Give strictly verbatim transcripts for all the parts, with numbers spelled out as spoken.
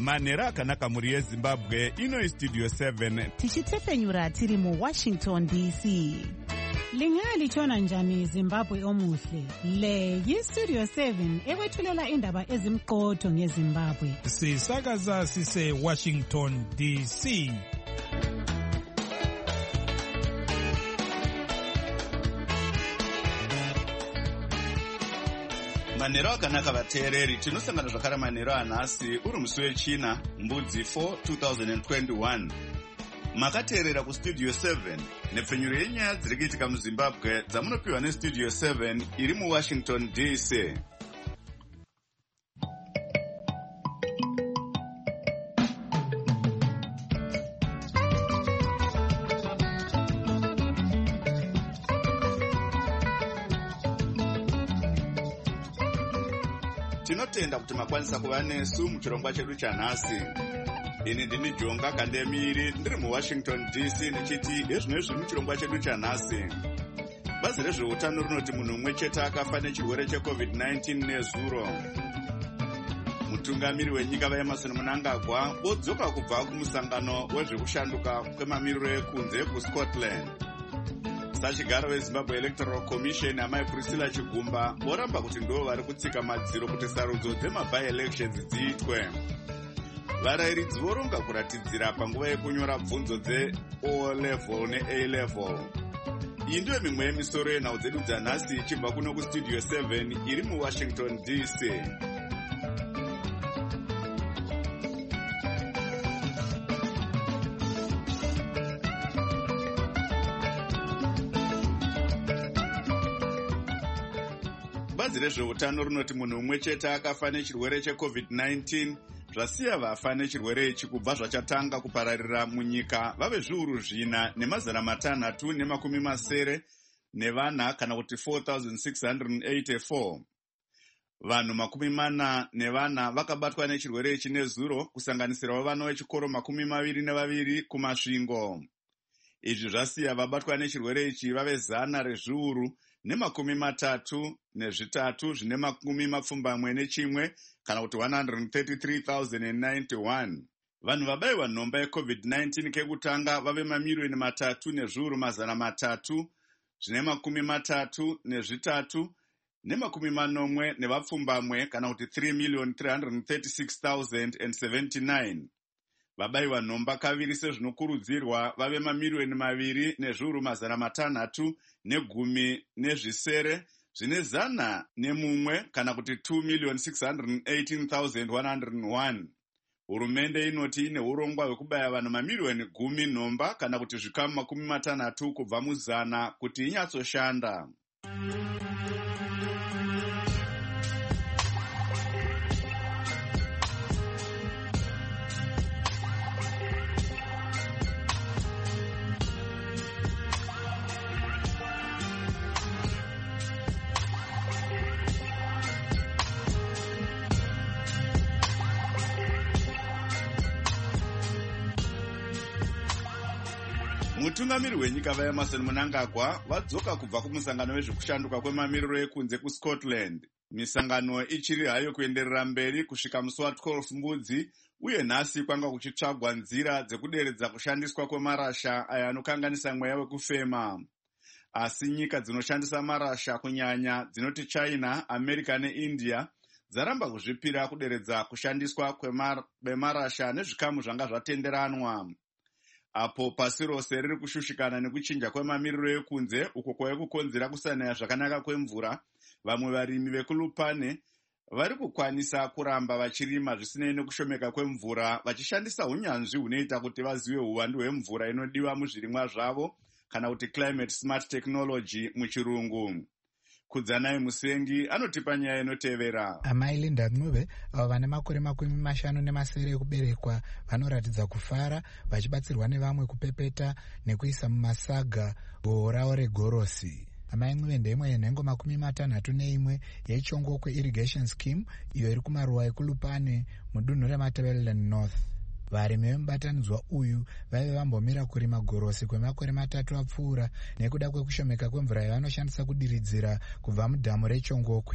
manhero akanaka mhuri yezimbabwe. Ino istudio seven tichitefenyura tiri muwashington D C. Lingalitshona njani Zimbabwe omuhle? Le yistudio seven ekwethulela indaba ezimqotho ngeZimbabwe. Sisakaza sise Washington D C. manhero akanaka vateereri, tinosangana zvakare manhero anhasi uri musi wechina mbudzi four two thousand twenty-one. Makateerera kustudio seven nepfenyuro yenyaya dziri kuitika muzimbabwe dzamunopiwa nestudio seven iri muwashington D C. Tinotenda kuti makwanisa kuva nesu muchirongwa chedu chanhasi. Ini ndini Jonga Kandemiri ndiri muWashington D C ndichiti ezvino zviri muchirongwa chedu chanhasi. Bazi rezveutano rinoti munhu umwe chete akafa nechirwere checovid nineteen nezuro. Mutungamiri wenyika vaEmmerson Mnangagwa vodzoka kubva kumusangano wezvekushanduka kwemamiriro ekunze kuScotland. Sachigaro weZimbabwe Electoral Commission amai Priscilla Chigumba voramba kuti ndo vari kutsika madziro kuti sarudzo dzema-by-elections dziitwe. Varayiridzi voronga kuratidzira panguva yekunyora bvunzo dze-O level ne-A level. Iyi ndiyo mimwe yemisoro yenhau dzedu dzanhasi ichibva kuno kustudio seven iri muWashington D C. Bazi rezveutano rinoti munhu umwe chete akafa nechirwere checovid nineteen, zvasiya vafa nechirwere ichi kubva zvachatanga kupararira munyika vave zviuru zvina nemazana matanhatu nemakumi masere nevana kana kuti four thousand six hundred eighty-four. Vanhu makumi mana nevana vakabatwa nechirwere ichi nezuro, kusanganisirawo vana vechikoro makumi maviri nevaviri kumasvingo. Izvi zvasiya vabatwa nechirwere ichi vave zana rezviuru nemakumi matatu nezvitatu zvine makumi mapfumbamwe nechimwe kana kuti one hundred thirty-three thousand ninety-one. Vanhu vabayiwa nhomba yecovid nineteen kekutanga vave mamiliyoni matatu nezviuru mazana matatu zvine makumi matatu nezvitatu nemakumi manomwe nevapfumbamwe kana kuti three million three hundred thirty-six thousand seventy-nine. Vabayiwa nhomba kaviri sezvinokurudzirwa vave mamiliyoni maviri nezviuru mazana matanhatu negumi nezvisere zvine zana nemumwe kana kuti two million six hundred eighteen thousand one hundred one. Hurumende inoti ine urongwa hwekubaya vanhu mamiliyoni gumi nhomba kana kuti zvikamu makumi matanhatu kubva muzana kuti inyatsoshanda. Mutungamiri wenyika vaEmmerson Mnangagwa vadzoka kubva kumusangano wezvekushanduka kwemamiriro ekunze kuScotland. Misangano ichiri hayo kuenderera mberi kusvika musi wa12 mbudzi, uye nhasi kwanga kuchitsvagwa nzira dzekuderedza kushandiswa kwemarasha aya anokanganisa mweya wekufema. Asi nyika dzinoshandisa marasha kunyanya dzinoti China, America neIndia dzaramba kuzvipira kuderedza kushandiswa kwemarasha nezvikamu zvanga zvatenderanwa. Apo pasi rose riri kushushikana nekuchinja kwemamiriro ekunze uko kwave kukonzera kusanaya zvakanaka kwemvura, vamwe varimi vekulupane vari kukwanisa kuramba vachirima zvisinei nekushomeka kwemvura vachishandisa unyanzvi hunoita kuti vazive uwandu hwemvura inodiwa muzvirimwa zvavo kana kuti climate smart technology muchirungu. Kudzanai Musengi anotipa nyaya inotevera. Amai Linda Ncube avo vane makore makumi mashanu nemasere ekuberekwa vanoratidza kufara vachibatsirwa nevamwe kupepeta nekuisa mumasaga boho ravo regorosi. Amai Ncube ndeimwe yenhengo makumi matanhatu neimwe yechongokwe irrigation scheme iyo iri kumaruwa ekulupane mudunhu reMatabeleland North. Varimi vemubatanidzwa uyu vaive vambomira kurima gorosi kwemakore matatu apfuura nekuda kwekushomeka kwemvura yavanoshandisa kudiridzira kubva mudhamu rechongokwe.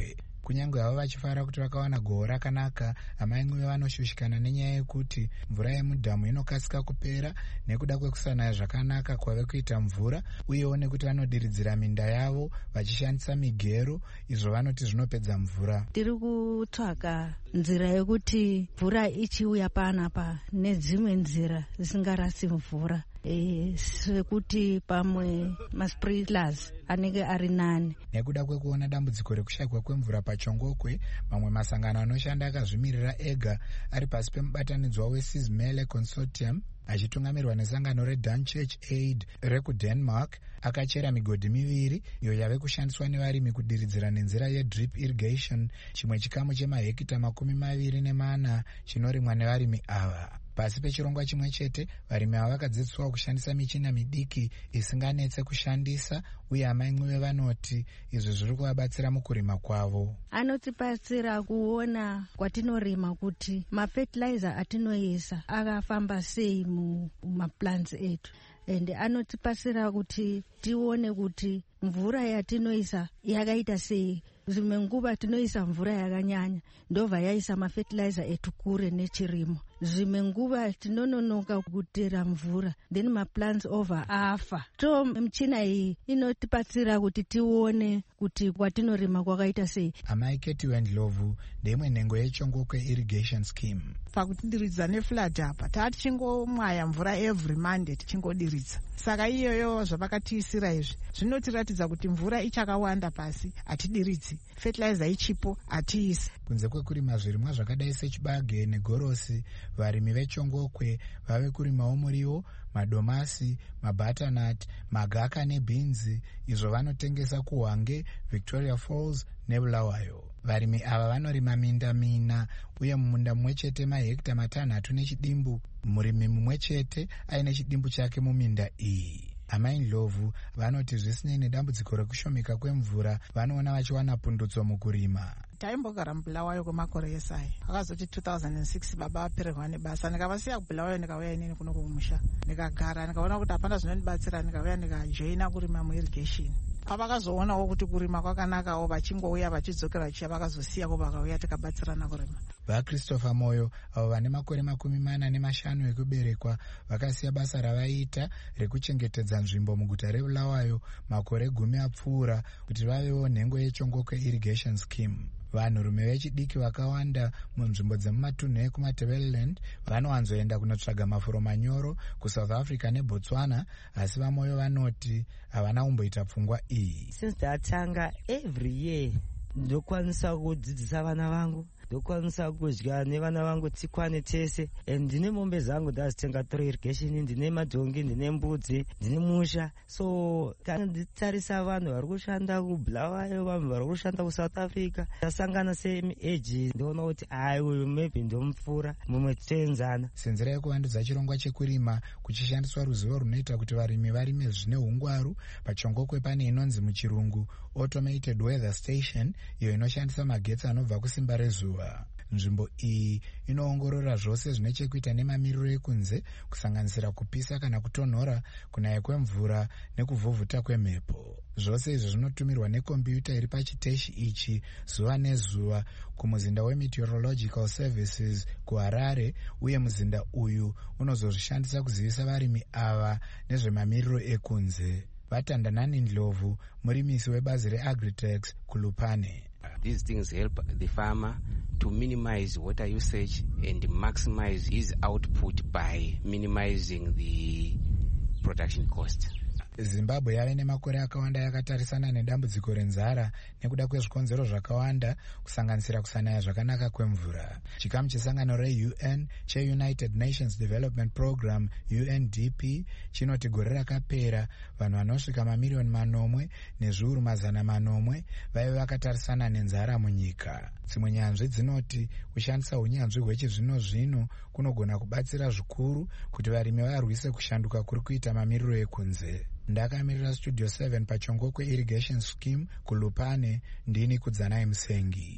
kunyange havo vachifara kuti vakawana gohwo rakanaka. amai mwe vanoshushikana nenyaya yekuti mvura yemudhamu inokasika kupera nekuda kwekusanaya zvakanaka kwave kuita mvura, uyewo nekuti vanodiridzira minda yavo vachishandisa migero, izvo vanoti zvinopedza mvura. Tiri kutsvaga nzira yekuti mvura ichiuya panapa nedzimwe nzira zisingarasi mvura, e, sekuti pamwe masprinklers anenge ari nane. Nekuda kwekuona dambudziko rekushayikwa kwemvura pachongokwe, mamwe masangano anoshanda akazvimirira ega ari pasi pemubatanidzwa weSysmele Consortium achitungamirwa nesangano reDan Church Aid rekuDenmark akachera migodhi miviri iyo yave kushandiswa nevarimi kudiridzira nenzira yedrip irrigation, chimwe chikamu chemahekita makumi maviri nemana chinorimwa nevarimi ava. Pasi pechirongwa chimwe chete, varimi ava vakadzidziswa kushandisa michina midiki isinganetse kushandisa, uye amai mwe vanoti izvi zviri kuvabatsira mukurima kwavo. Anotibatsira kuona kwatinorima kuti mafertilizer atinoisa akafamba sei mumaplants etu, ende anotibatsira kuti tione kuti mvura yatinoisa yakaita sei. Zvimwe nguva tinoisa mvura yakanyanya ndobva yaisa mafertilizer etu kure nechirimo. Zvimwe nguva tinononoka kutera mvura then maplants over afa. So michina iyi inotibatsira kuti tione kuti kwatinorima kwakaita sei. Amai Keti Wendlovu ndimwe nhengo yechongokwe irrigation scheme. Pakutidiridza neflood apa tatichingomwaya mvura every Monday tichingodiridza. Saka iyoyo zvavakatiisira izvi zvinotiratidza kuti mvura ichakawanda pasi atidiridzi, fertilizer ichipo atiisi. Kunze kwekurima zvirimwa zvakadai sechibage negorosi, varimi vechongokwe vave kurimawo muriwo, madomasi, mabatanat, magaka nebhinzi, izvo vanotengesa kuHwange, Victoria Falls neBulawayo. Varimi ava vanorima minda mina, uye mumunda mumwe chete mahekita matanhatu nechidimbu, murimi mumwe chete aine chidimbu chake muminda iyi. Amai Ndlovu vanoti zvisinei nedambudziko rekushomeka kwemvura, vanoona vachiwana pundutso mukurima. Taimbogara muBulawayo kwemakore esai. Akazoti two thousand six baba apererwa nebasa, ndikavasiya kuBulawayo ndikauya inini kuno kumusha. Ndikagara ndikaona kuti hapana zvinondibatsira, ndikauya ndikajoina kurima muirrigation. Pavakazoonawo kuti kurima kwakanakawo, vachingouya vachidzokera vachiya vakazosiyako vakauya tikabatsirana kurima. VaChristopher Moyo avo vane makore makumi mana nemashanu ekuberekwa vakasiya basa ravaiita rekuchengetedza nzvimbo muguta reBulawayo makore gumi apfuura kuti vavewo nhengo yechongokwe irrigation scheme. Vanhurume vechidiki vakawanda munzvimbo dzemumatunhu ekumaTebeleland vanowanzoenda kunotsvaga mafuro manyoro kuSouth Africa neBotswana, asi vaMoyo vanoti havana kumboita pfungwa iyi. Since ndatanga every year ndokwanisa kudzidzisa vana vangu, ndokwanisa kudya nevana vangu tikwane tese. Ndine mombe zangu ndazitenga through irrigation, ndine madhongi, ndine mbudzi, ndine musha. So kana nditarisa vanhu vari kushanda kuBulawayo, vanhu vari kushanda kuSouth Africa, tasangana same age, ndoona kuti ai uyu maybe ndomupfuura, mumwe titoenzana. Senzera yekuvandudza chirongwa chekurima kuchishandiswa ruzivo runoita kuti varimi varime zvine hungwaru, pachongokwe pane inonzi muchirungu automated weather station, iyo inoshandisa magetsi anobva kusimba rezuva. Nzvimbo iyi inoongorora zvose zvine chekuita nemamiriro ekunze, kusanganisira kupisa kana kutonhora, kunaya kwemvura nekuvhuvhuta kwemhepo. Zvose izvi zvinotumirwa nekombiyuta iri pachiteshi ichi zuva nezuva kumuzinda weMeteorological Services kuHarare, uye muzinda uyu unozozvishandisa kuzivisa varimi ava nezvemamiriro ekunze. Vatandanani Ndlovu, murimisi webazi reAgritex kuLupane. These things help the farmer to minimize water usage and maximize his output by minimizing the production cost. Zimbabwe yave nemakore akawanda yakatarisana nedambudziko renzara nekuda kwezvikonzero zvakawanda kusanganisira kusanaya zvakanaka kwemvura. Chikamu chesangano reU N cheUnited Nations Development Program U N D P chinoti gore rakapera vanhu vanosvika mamiliyoni manomwe nezviuru mazana manomwe vaive vakatarisana nenzara munyika. Dzimwe nyanzvi dzinoti kushandisa unyanzvi hwechizvino zvino kunogona kubatsira zvikuru kuti varimi varwise kushanduka kuri kuita mamiriro ekunze. Ndakamirira Studio seven pachongokwe irrigation scheme kuLupane, ndini Kudzanai Musengi.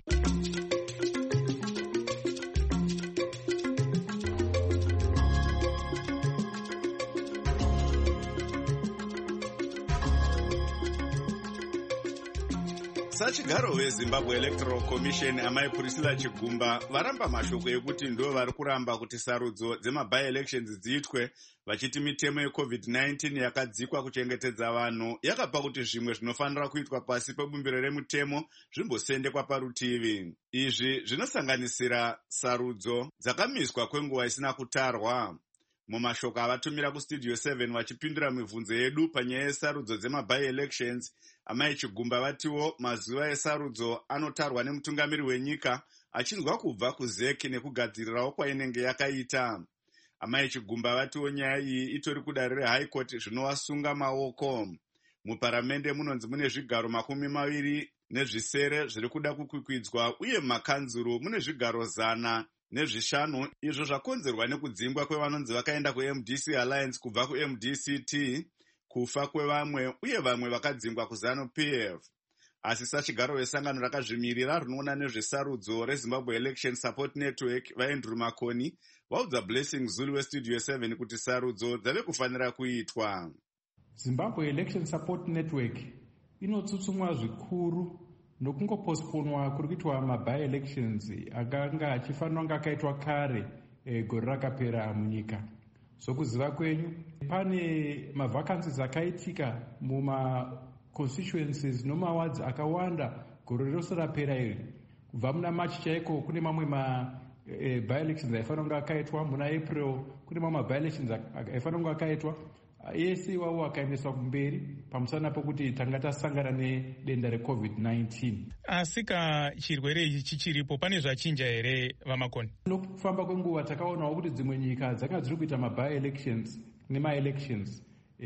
Sachigaro weZimbabwe Electoral Commission amai Priscilla Chigumba varamba mashoko ekuti ndo vari kuramba kuti sarudzo dzema-by-elections dziitwe vachiti mitemo yecovid nineteen yakadzikwa kuchengetedza vanhu yakapa kuti zvimwe zvinofanira kuitwa pasi pebumbiro remutemo zvimbosendekwa parutivi. Izvi zvinosanganisira sarudzo dzakamiswa kwenguva isina kutarwa. Mumashoko avatumira kustudio seven vachipindura mibvunzo yedu panyaya yesarudzo dzema-by-elections, amai Chigumba vatiwo mazuva esarudzo anotarwa nemutungamiri wenyika achinzwa kubva kuzeki nekugadzirirawo kwainenge yakaita. Amai Chigumba vatiwo nyaya iyi itori kudare reHigh Court zvinovasunga maoko. Muparamende munonzi mune zvigaro makumi maviri nezvisere zviri kuda kukwikwidzwa uye mumakanzuru mune zvigaro zana nezvishanu, izvo zvakonzerwa nekudzingwa kwevanonzi vakaenda kuM D C Alliance kubva kuM D C T, kufa kwevamwe uye vamwe vakadzingwa kuZanu P F. Asi sachigaro wesangano rakazvimirira rinoona nezvesarudzo reZimbabwe Election Support Network vaAndrew Makoni vaudza Blessing Zulu weStudio seven kuti sarudzo dzave kufanira kuitwa. Zimbabwe Election Support Network inotsutsumwa zvikuru nokungoposponwa kuri kuitwa ma-by-elections akanga achifanira kunge akaitwa kare e, gore rakapera munyika. Sokuziva kwenyu, pane mavacancies akaitika muma-constituencies nomawards akawanda gore rose rapera iri. Kubva muna March chaiko kune mamwe ma-by-elections e, aifanira kunge akaitwa, muna April kune mamwe ma-by-elections aifanira kunge akaitwa. Ese iwawo akaendeswa kumberi pamusana pokuti tanga tasangana nedenda recovid nineteen. Asi ka chirwere ichi chichiripo pane zvachinja here vamakoni? Nokufamba kwenguva takaonawo kuti dzimwe nyika dzanga dziri kuita ma-by-elections nema-elections.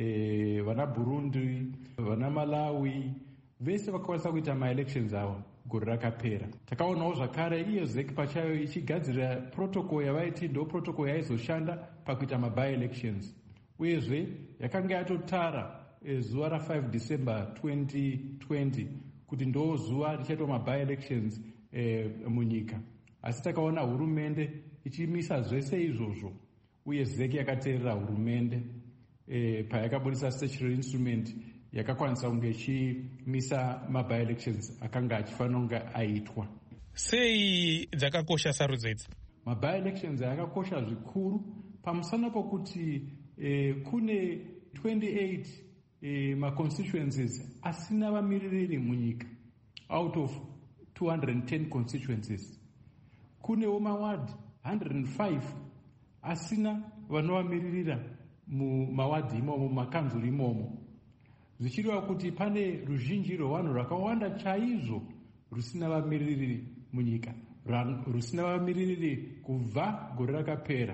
E, vana Burundi, vana Malawi, vese vakakwanisa kuita ma-elections avo gore rakapera. Takaonawo zvakare iyo zeki pachayo ichigadzirira protocol yavaiti ndo protocol yaizoshanda pakuita ma-by-elections. Uyezve yakanga yatotara e, zuva ra-five December twenty twenty kuti ndo zuva richaitwa ma-by-elections e, munyika. Asi takaona hurumende ichimisa zvese izvozvo, uye zeki yakateerera hurumende e, payakabudisa statutory instrument yakakwanisa kunge ichimisa ma-by-elections akanga achifanira kunge aitwa. Sei dzakakosha sarudzo idzi? Ma-by-elections yakakosha zvikuru pamusana pokuti Eh, kune twenty-eight eh, ma-constituencies asina vamiririri munyika out of two hundred ten constituencies. Kunewo maward one hundred five asina vanovamiririra mumawadi imomo, mumakanzuru imomo, zvichireva kuti pane ruzhinji rwevanhu rwakawanda chaizvo rusina vamiririri munyika, rusina vamiririri kubva gore rakapera.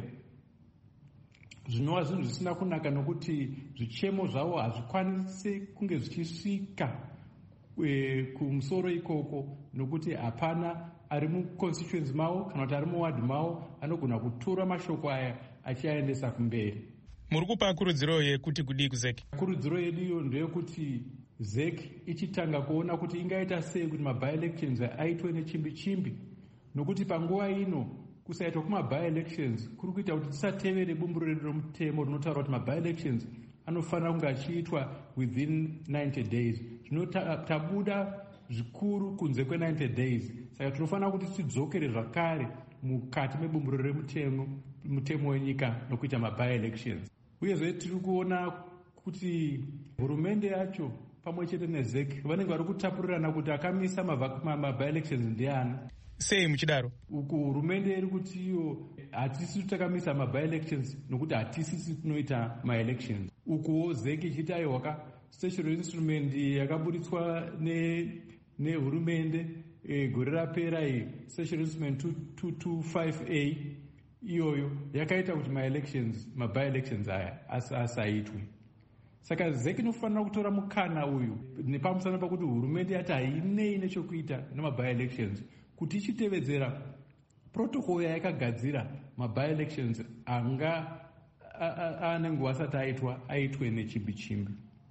Zvinova zvinhu zvisina kunaka nokuti zvichemo zvavo hazvikwanisi kunge zvichisvika e, kumusoro ikoko, nokuti hapana ari muconstituency mavo kana kuti ari muwadi mavo anogona kutora mashoko aya achiaendesa kumberi. Muri kupa kurudziro yekuti kudii kuzeki? Kurudziro yedu iyo ndeyekuti zeki ichitanga kuona kuti ingaita sei kuti ma-by-elections aitwe nechimbi chimbi, nokuti panguva ino kusaitwa kuma-by-elections kuri kuita kuti tisatevere bumbiro redu romutemo rinotaura kuti ma-by-elections anofanira kunge achiitwa within ninety days. Zvino tabuda zvikuru kunze kwe-ninety days, saka tinofanira kuti tidzokere zvakare mukati mebumbiro remutemo mutemo wenyika nokuita ma-by-elections. Uyezve tiri kuona kuti hurumende yacho pamwe chete nezeki vanenge vari kutapurirana kuti akamisa ma-by-elections ndiani. Sei muchidaro? Uku hurumende iri kuti iyo hatisi takamisa ma-by-elections nokuti hatisisi tunoita ma-elections. Ukuwo zeki ichiti aiwaka statutory instrument yakabuditswa nehurumende e, gore rapera iyi, statutory instrument two twenty-five A iyoyo yakaita kuti ma-elections ma-by-elections aya asaitwe. Saka zeki inofanira kutora mukana uyu nepamusana pakuti hurumende yati hainei nechekuita nema-by-elections, kuti ichitevedzera protocol yayakagadzira ma-by-elections anga anenguva asati aitwa aitwe nechimbi chimbi.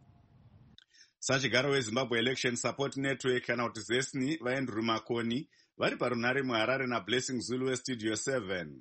Sachigaro weZimbabwe Election Support Network kana kuti zesni vaAndrew Makoni vari parunare muHarare naBlessing Zulu weStudio seven.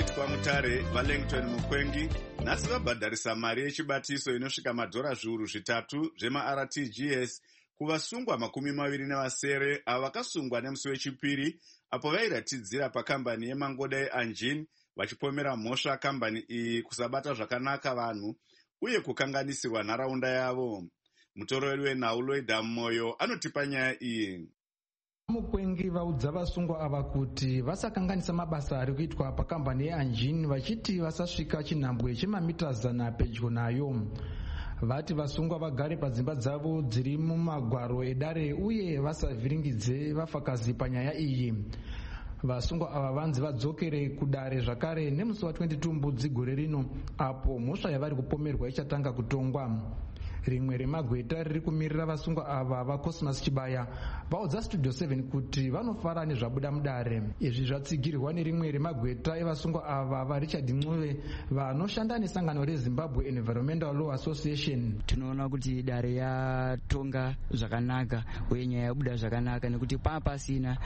yaitwa mutare vaLangton Mukwengi nhasi vabhadharisa mari yechibatiso inosvika madhora zviuru zvitatu zvema-R T G S kuvasungwa makumi maviri nevasere avo vakasungwa nemusi wechipiri apo vairatidzira pakambani yemangoda yeAnjin vachipomera mhosva kambani iyi kusabata zvakanaka vanhu uye kukanganisirwa nharaunda yavo. Mutorori wenhau Loida Moyo anotipa nyaya iyi. Mukwengi vaudza vasungwa ava kuti vasakanganisa mabasa ari kuitwa pakambani yeAnjin vachiti vasasvika chinhambwe chemamita zana pedyo nayo. Vati vasungwa vagare padzimba dzavo dziri mumagwaro edare uye vasavhiringidze vafakazi panyaya iyi. Vasungwa ava vanzi vadzokere kudare zvakare nemusi wa22 Mbudzi gore rino apo mhosva yavari kupomerwa ichatanga kutongwa. Rimwe remagweta riri kumirira vasungwa ava vaCosmas Chibaya vaudza Studio seven kuti vanofara nezvabuda mudare. Izvi zvatsigirwa nerimwe remagweta evasungwa ava vaRichard Ncube vanoshanda nesangano reZimbabwe Environmental Law Association. Tinoona kuti dare yatonga zvakanaka uye nyaya yabuda zvakanaka nekuti papasina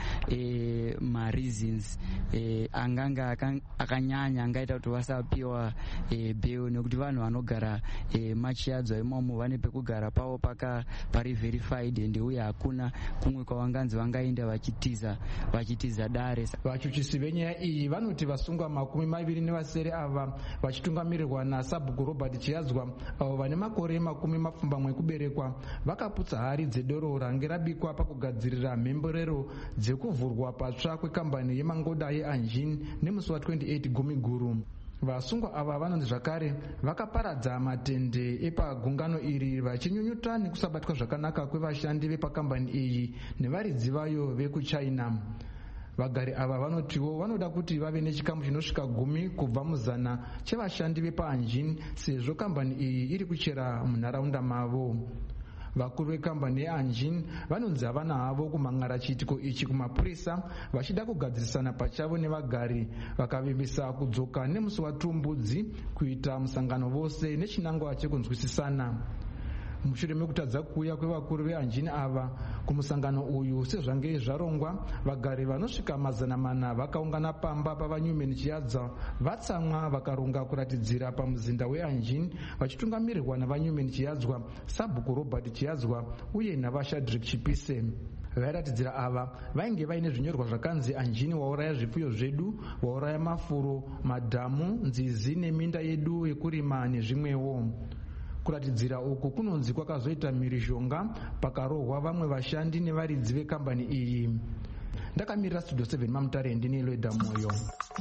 e, ma-reasons e, anganga akanyanya angaita kuti vasapiwa e, bail nekuti vanhu vanogara e, machiadzwa imomo vane pekugara pavo paka pari verified ende uye hakuna kumwe kwavanganzi vangaenda vachitiza vachitiza dare. Vachuchisi venyaya iyi vanoti vasungwa makumi maviri nevasere ava vachitungamirirwa naSabhuku Robert Chiadzwa avo vane makore makumi mapfumbamwe ekuberekwa vakaputsa hari dzedoro range rabikwa pakugadzirira mhemberero dzekuvhurwa patsva kwekambani yemangoda yeAnjin nemusi wa28 Gumiguru. Vasungwa ava vanonzi zvakare vakaparadza matende epagungano iri vachinyunyuta nekusabatwa zvakanaka kwevashandi vepakambani iyi nevaridzi vayo vekuChina. Vagari ava vanotiwo vanoda kuti vave nechikamu chinosvika gumi kubva muzana chevashandi vepaAnjin sezvo kambani iyi iri kuchera munharaunda mavo. Vakuru vekambani yeAnjin vanonzi havana havo kumhan'ara chiitiko ichi kumapurisa vachida kugadzirisana pachavo nevagari vakavimbisa kudzoka nemusi wa2 Mbudzi kuita musangano vose nechinangwa chekunzwisisana. Mushure mekutadza kuuya kwevakuru veAnjin ava kumusangano uyu sezvange zvarongwa, vagari vanosvika mazana mana vakaungana pamba pavaNewman Chiadzwa vatsamwa vakaronga kuratidzira pamuzinda weAnjin vachitungamirirwa navaNewman Chiadzwa, Sabhuku Robert Chiadzwa uye navaShadrack Chipise. Vairatidzira ava vainge vaine zvinyorwa zvakanzi Anjin wauraya zvipfuyo zvedu, wauraya mafuro, madhamu, nzizi neminda yedu yekurima nezvimwewo. Kuratidzira uku kunonzi kwakazoita mhirizhonga pakarohwa vamwe vashandi nevaridzi vekambani iyi. Ndakamirira Studio seven Mamutare ndine Loida Moyo.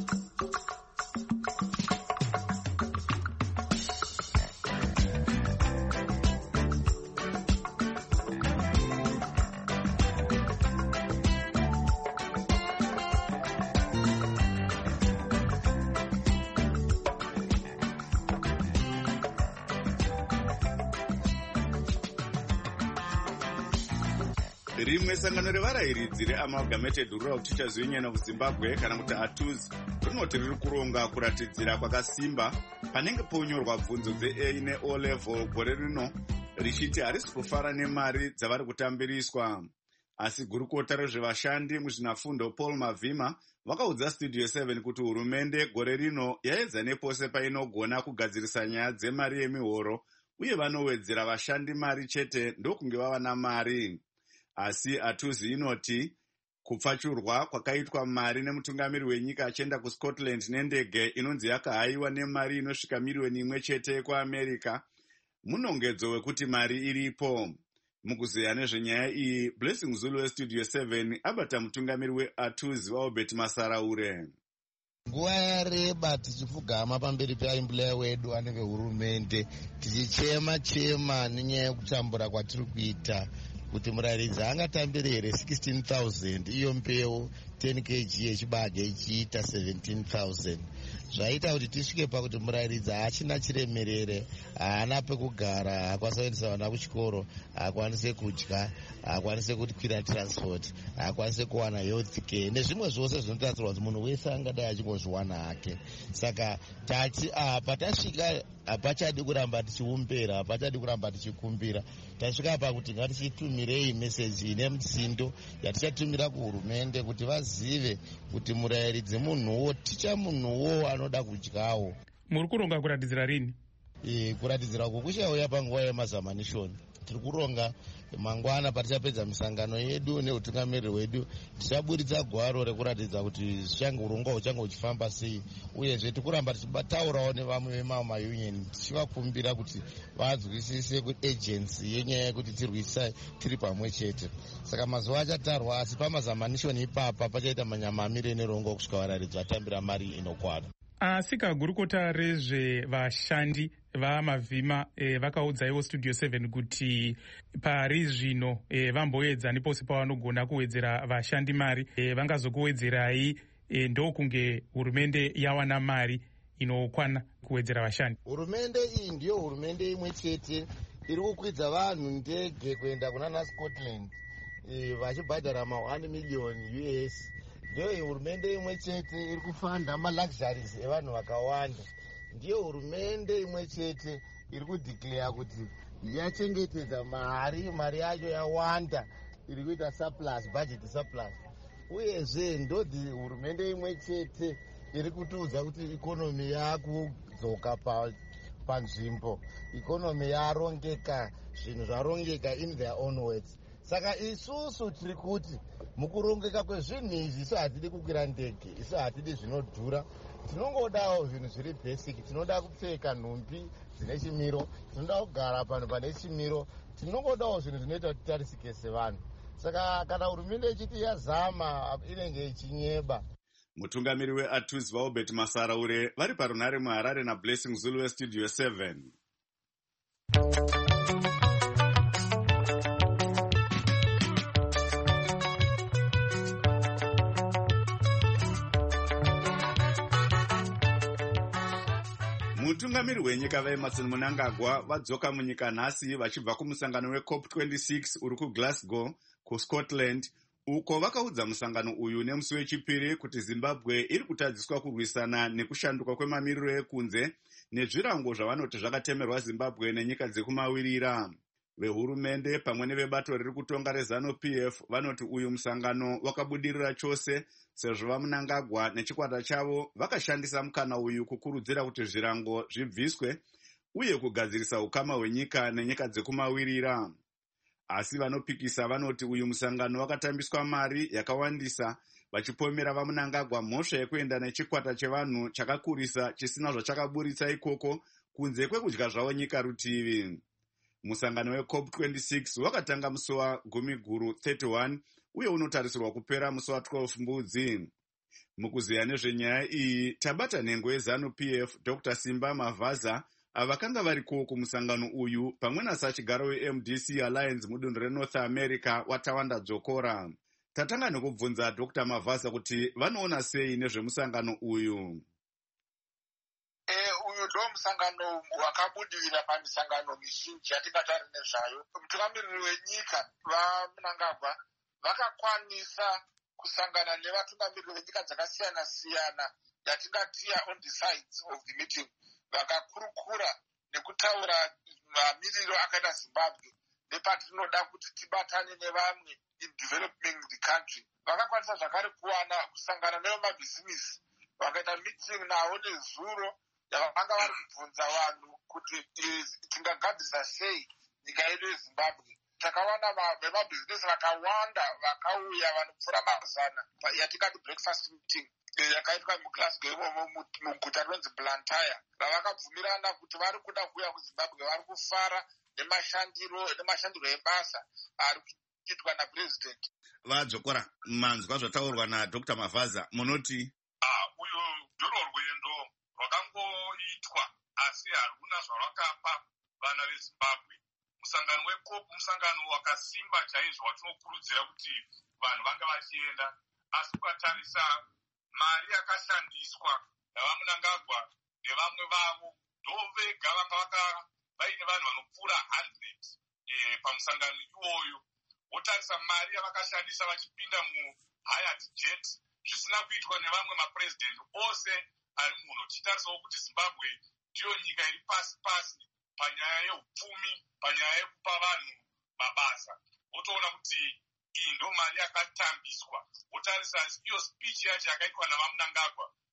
Rimwe sangano revarayiridzi reAmalgamated Rural Teachers Union of Zimbabwe kana kuti A T U Z rinoti riri kuronga kuratidzira kwakasimba panenge ponyorwa bvunzo dze-A ne-O level gore rino richiti harisi kufara nemari dzavari kutambiriswa. Asi gurukota rezvevashandi muzvinafundo Paul Mavhima vakaudza Studio seven kuti hurumende gore rino yaedza nepose painogona kugadzirisa nyaya dzemari yemihoro uye vanowedzera vashandi mari chete ndokunge vava namari. Asi A T U Z inoti kupfachurwa kwakaitwa mari nemutungamiri wenyika achienda kuScotland nendege inonzi yakahayiwa nemari inosvika miriyoni imwe chete kuAmerica munongedzo wekuti mari iripo. Mukuzeya nezvenyaya iyi, Blessing Zulu weStudio seven abata mutungamiri weA T U Z waObert Masaraure. Nguva yareba tichifugama pamberi peaimbulaya wedu anenge hurumende tichichema chema nenyaya yekutambura kwatiri kuita kuti murayiridzi angatambire here sixteen thousand iyo mbeu ten kilograms yechibage ichiita seventeen thousand. Zvaita kuti tisvike pakuti murayiridzi haachina chiremerere, haana pekugara, haakwanisa kuendesa vana kuchikoro, haakwanise kudya, haakwanise kukwira transport, haakwanise kuwana health care nezvimwe zvose zvinotarisirwa kuti munhu wese angadai achingozviwana hake. Saka tati apa tasvika hapachadi kuramba tichiumbera, hapachadi kuramba tichikumbira. Tasvika pakuti ngatichitumirei meseji ine mutsindo yatichatumira kuhurumende kuti vazive kuti murayiridzi munhuwo, ticha munhuwo vanoda kudyawo. Muri kuronga kuratidzira rini? E, kuratidzira uku kuchauya panguva yemazamanishoni. Tiri kuronga mangwana patichapedza misangano yedu neutungamiriri hwedu, tichaburitsa gwaro rekuratidza kuti zvichange urongwa huchange huchifamba sei, uyezve tikuramba tichitaurawo nevamwe vemamwe maunion tichivakumbira kuti vanzwisise agency yenyaya yekuti tirwisa tiri pamwe chete. Saka mazuva achatarwa, asi pamazamanishoni ipapa pachaita manyamamire nerongwa kusvika varairidzi vatambira mari inokwana. Asi kagurukota rezvevashandi vamavhima e, vakaudzaiwo Studio seven kuti pari zvino e, vamboedza neposi pavanogona kuwedzera vashandi mari e, vangazokuwedzerai e, ndokunge hurumende yawana mari inokwana kuwedzera vashandi. Hurumende iyi ndiyo hurumende imwe chete iri kukwidza vanhu ndege kuenda kunana Scotland e, vachibhadhara ma one million U S. Ndiyo hurumende imwe chete iri kufanda ma-luxuries evanhu vakawanda. Ndiyo hurumende imwe chete iri kudeclare kuti yachengetedza mari, mari yacho yawanda, iri kuita surplus, budget surplus. Uyezve ndodzi hurumende imwe chete iri kutiudza kuti ikonomi yakudzoka pa panzvimbo, ikonomi yarongeka, zvinhu zvarongeka in their own words. Saka isusu tiri kuti mukurongeka kwezvinhu izvi isu hatidi kukwira ndege, isu hatidi zvinodhura, tinongodawo zvinhu zviri basic. Tinoda kupfeka nhumbi dzine chimiro, tinoda kugara panhu pane chimiro, tinongodawo zvinhu zvinoita kuti tarisike sevanhu. Saka kana hurumende ichiti yazama inenge ichinyeba. Mutungamiri weATUS vaObert Masaraure vari parunare muHarare naBlessing Zulu weStudio seven. Mutungamiri wenyika vaEmmerson Mnangagwa vadzoka munyika nhasi vachibva kumusangano weCOP twenty-six uri kuGlasgow kuScotland, uko vakaudza musangano uyu nemusi wechipiri kuti Zimbabwe iri kutadziswa kurwisana nekushanduka kwemamiriro ekunze nezvirango zvavanoti zvakatemerwa Zimbabwe nenyika dzekumawirira. Vehurumende pamwe nevebato riri kutonga reZANU-P F vanoti uyu musangano wakabudirira chose sezvo vaMnangagwa nechikwata chavo vakashandisa mukana uyu kukurudzira kuti zvirango zvibviswe uye kugadzirisa ukama hwenyika nenyika dzekumawirira. Asi vanopikisa vanoti uyu musangano wakatambiswa mari yakawandisa, vachipomera vaMnangagwa mhosva yekuenda nechikwata chevanhu chakakurisa chisina zvachakaburitsa ikoko kunze kwekudya zvavo nyika rutivi. Musangano weCOP twenty-six wakatanga musi wagumi guru thirty-one uye unotarisirwa kupera musi wa12 mbudzi. Mukuziya nezvenyaya iyi tabata nhengo yeZANU-P F Doctor Simba Mavaza avakanga variko kumusangano uyu pamwe nasachigaro weM D C Alliance mudunhu reNorth America waTawanda Dzokora. Tatanga nekubvunza Doctor Mavaza kuti vanoona sei nezvemusangano uyu. Uyu ndo musangano wakabudirira pamisangano mizhinji yatingatari nezvayo. Mutungamiriri wenyika vaMnangagwa vakakwanisa kusangana nevatungamiriri venyika dzakasiyana siyana yatingatiya on the sides of the meeting, vakakurukura nekutaura mamiriro akaita Zimbabwe nepatinoda kuti tibatane nevamwe in developing the country. Vakakwanisa zvakare kuwana kusangana nevemabhizinisi, vakaita meeting nawo nezuro yavanga vari kubvunza vanhu kuti tingagadzisa sei nyika yedu yeZimbabwe. Takawana vemabhizinesi vakawanda vakauya vanopfuura mazana yatingati breakfast meeting yakaitwa muGlasgow imomo muguta rinonzi Blantyre, vavakabvumirana kuti vari kuda kuuya kuZimbabwe, vari kufara nemashandiro nemashandiro ebasa ari kuitwa napresident. Vadzokora manzwa zvataurwa naDr Mavaza, munoti uyu ndiro rwendo rwakangoitwa asi haruna zvarwakapa vana veZimbabwe. Musangano weCOP musangano wakasimba chaizvo watinokurudzira kuti vanhu vanga vachienda, asi ukatarisa mari yakashandiswa navaMnangagwa nevamwe vavo ndovega vanga vaine vanhu vanopfuura one hundred e, pamusangano iwoyo. Wotarisa mari yavakashandisa vachipinda muHyatt jet zvisina kuitwa nevamwe mapresident ose ari muno. Tichitarisawo kuti Zimbabwe ndiyo nyika iri pasi pasi panyaya yeupfumi, panyaya yekupa vanhu mabasa. Wotoona kuti iyi ndo mari yakatambiswa. Wotarisa iyo speech yacho yakaitwa navaMnangagwa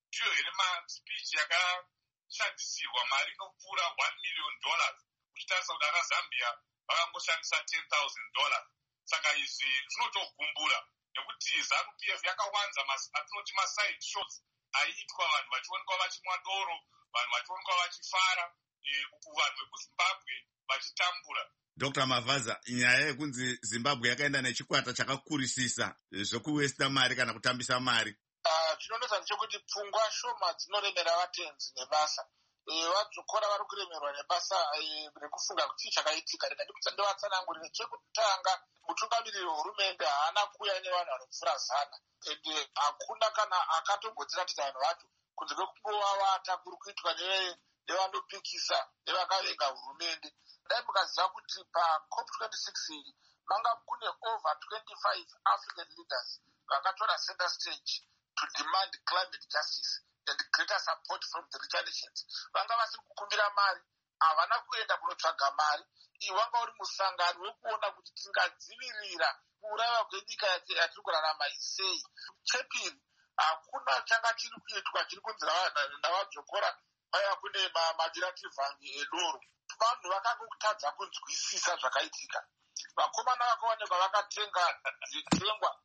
ndiyo here maspeech yakashandisirwa mari inopfuura one million dollars uchitarisa kuti ana Zambia vakangoshandisa ten thousand dollars. Saka izvi zvinotogumbura nekuti ZANU P F yakawanza atinoti maside shows aiitwa vanhu vachionekwa vachimwa doro, vanhu vachionekwa vachifara, uku vanhu vekuZimbabwe vachitambura. Doctor Mavaza, nyaya yekunzi Zimbabwe yakaenda nechikwata chakakurisisa zvokuwesta mari kana kutambisa mari. Chinonesa ndechekuti pfungwa shoma dzinoremera vatenzi nebasa. Vadzokora vari kuremerwa nebasa rekufunga kuti chakaitika. Ndikudza ndovatsanangurire chekutanga, mutungamiriri wehurumende haana kuuya nevanhu vanopfuura zana. Ende hakuna kana akatombodziratidza vanhu vacho kunze kwekungowavata kuri kuitwa nevanopikisa nevakavenga hurumende. Dai mukaziva kuti paCOP twenty-six iyi manga kune over twenty-five African leaders vakatora center stage to demand climate justice and greater support from the richer nations. Vanga vasiri kukumbira mari, havana kuenda kunotsvaga mari. Iyi wanga uri musangano wekuona kuti tingadzivirira kuuraiwa kwenyika yatiri kurarama sei. Chepiri, hakuna changa chiri kuitwa chiri kunzira ndavadzokora paya kune madirativhangi edoro. Vanhu vakangotadza kunzwisisa zvakaitika. Vakomana vakaonekwa vakatenga zvitengwa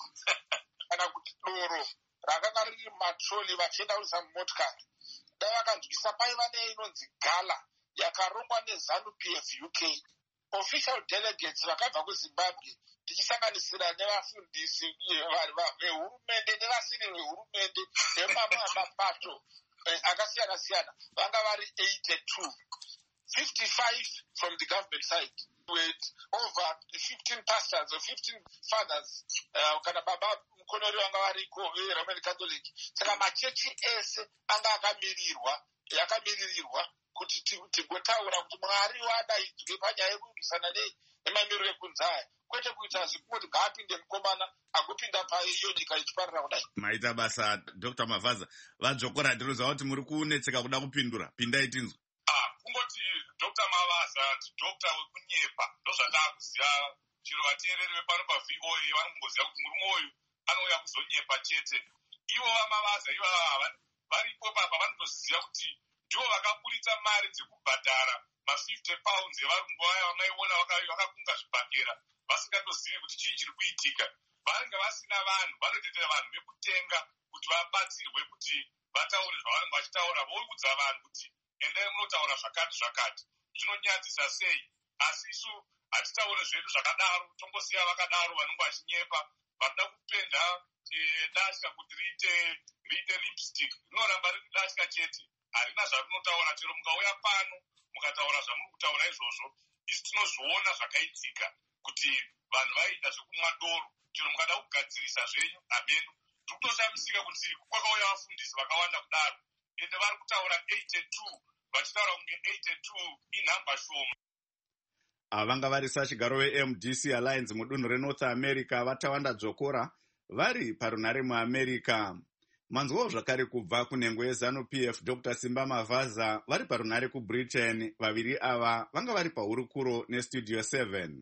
kana kuti doro rakanga riri matroli vachienda kuisa mumotokari. Dai vakanzwisisa paiva neinonzi gala yakarongwa neZANU P F U K. Official delegates vakabva kuZimbabwe tichisanganisira nevafundisi vehurumende nevasiri vehurumende vemamwe mapato akasiyana siyana vanga vari eighty-two. fifty-five from the government side, with over fifteen pastors or fifteen fathers, kana baba mukonori vanga variko veRoman Catholic. Saka machechi ese anga akamirirwa yakamirirwa kuti tigotaura kuti Mwari wadaidzwe panyaya yekurwisana nemamiriro ekunze aya, kwete kuita zvekuti ngaapinde mukomana agopinda paiyo nyika ichiparira kudai. Maita basa Doctor Mavaza, vadzokora ndinoziva kuti muri kunetseka kuda kupindura, pindai tinzwe. Kungoti Doctor Mavaza Doctor wekunyepa ndozvatakuziva. Chero vateereri vepano paV O A vanongoziva kuti murume uyu anouya kuzonyepa chete. Ivo vaMavaza ivava varipo papa vanotoziva kuti ndivo vakaburitsa mari dzekubhadhara ma-fifty pounds evarungu vaya vamaiona vakakunga zvibhakera vasingandozivi kuti chii chiri kuitika. Vanenge vasina vanhu, vanotetera vanhu vekutenga kuti vabatsirwe kuti vataure zvavanenge vachitaura, voudza vanhu kuti endai munotaura zvakati zvakati. Zvinonyadzisa sei? Asi isu hatitaure zvedu zvakadaro, tongosiya vakadaro vanenge vachinyepa, vanoda kupenda dasha kuti riite riite lipstick, rinoramba riri dasha chete, harina zvarinotaura. Chero mukauya pano mukataura zvamuri kutaura izvozvo, isu tinozviona zvakaitika kuti vanhu vaita zvekumwa doro. Chero mukada kugadzirisa zvenyu hamedu. Tikutoshamisika kuti kwakauya vafundisi vakawanda kudaro, ende vari kutaura eighty-two vachitaura kunge eighty-two inhamba shoma. Vanga vari sachigaro veM D C Alliance mudunhu reNorth America vatawanda dzokora vari parunhare muAmerica. Manzwawo zvakare kubva kunhengo yeZANU P F Doctor Simba Mavaza vari parunhare kuBritain. Vaviri ava vanga vari pahurukuro neStudio seven.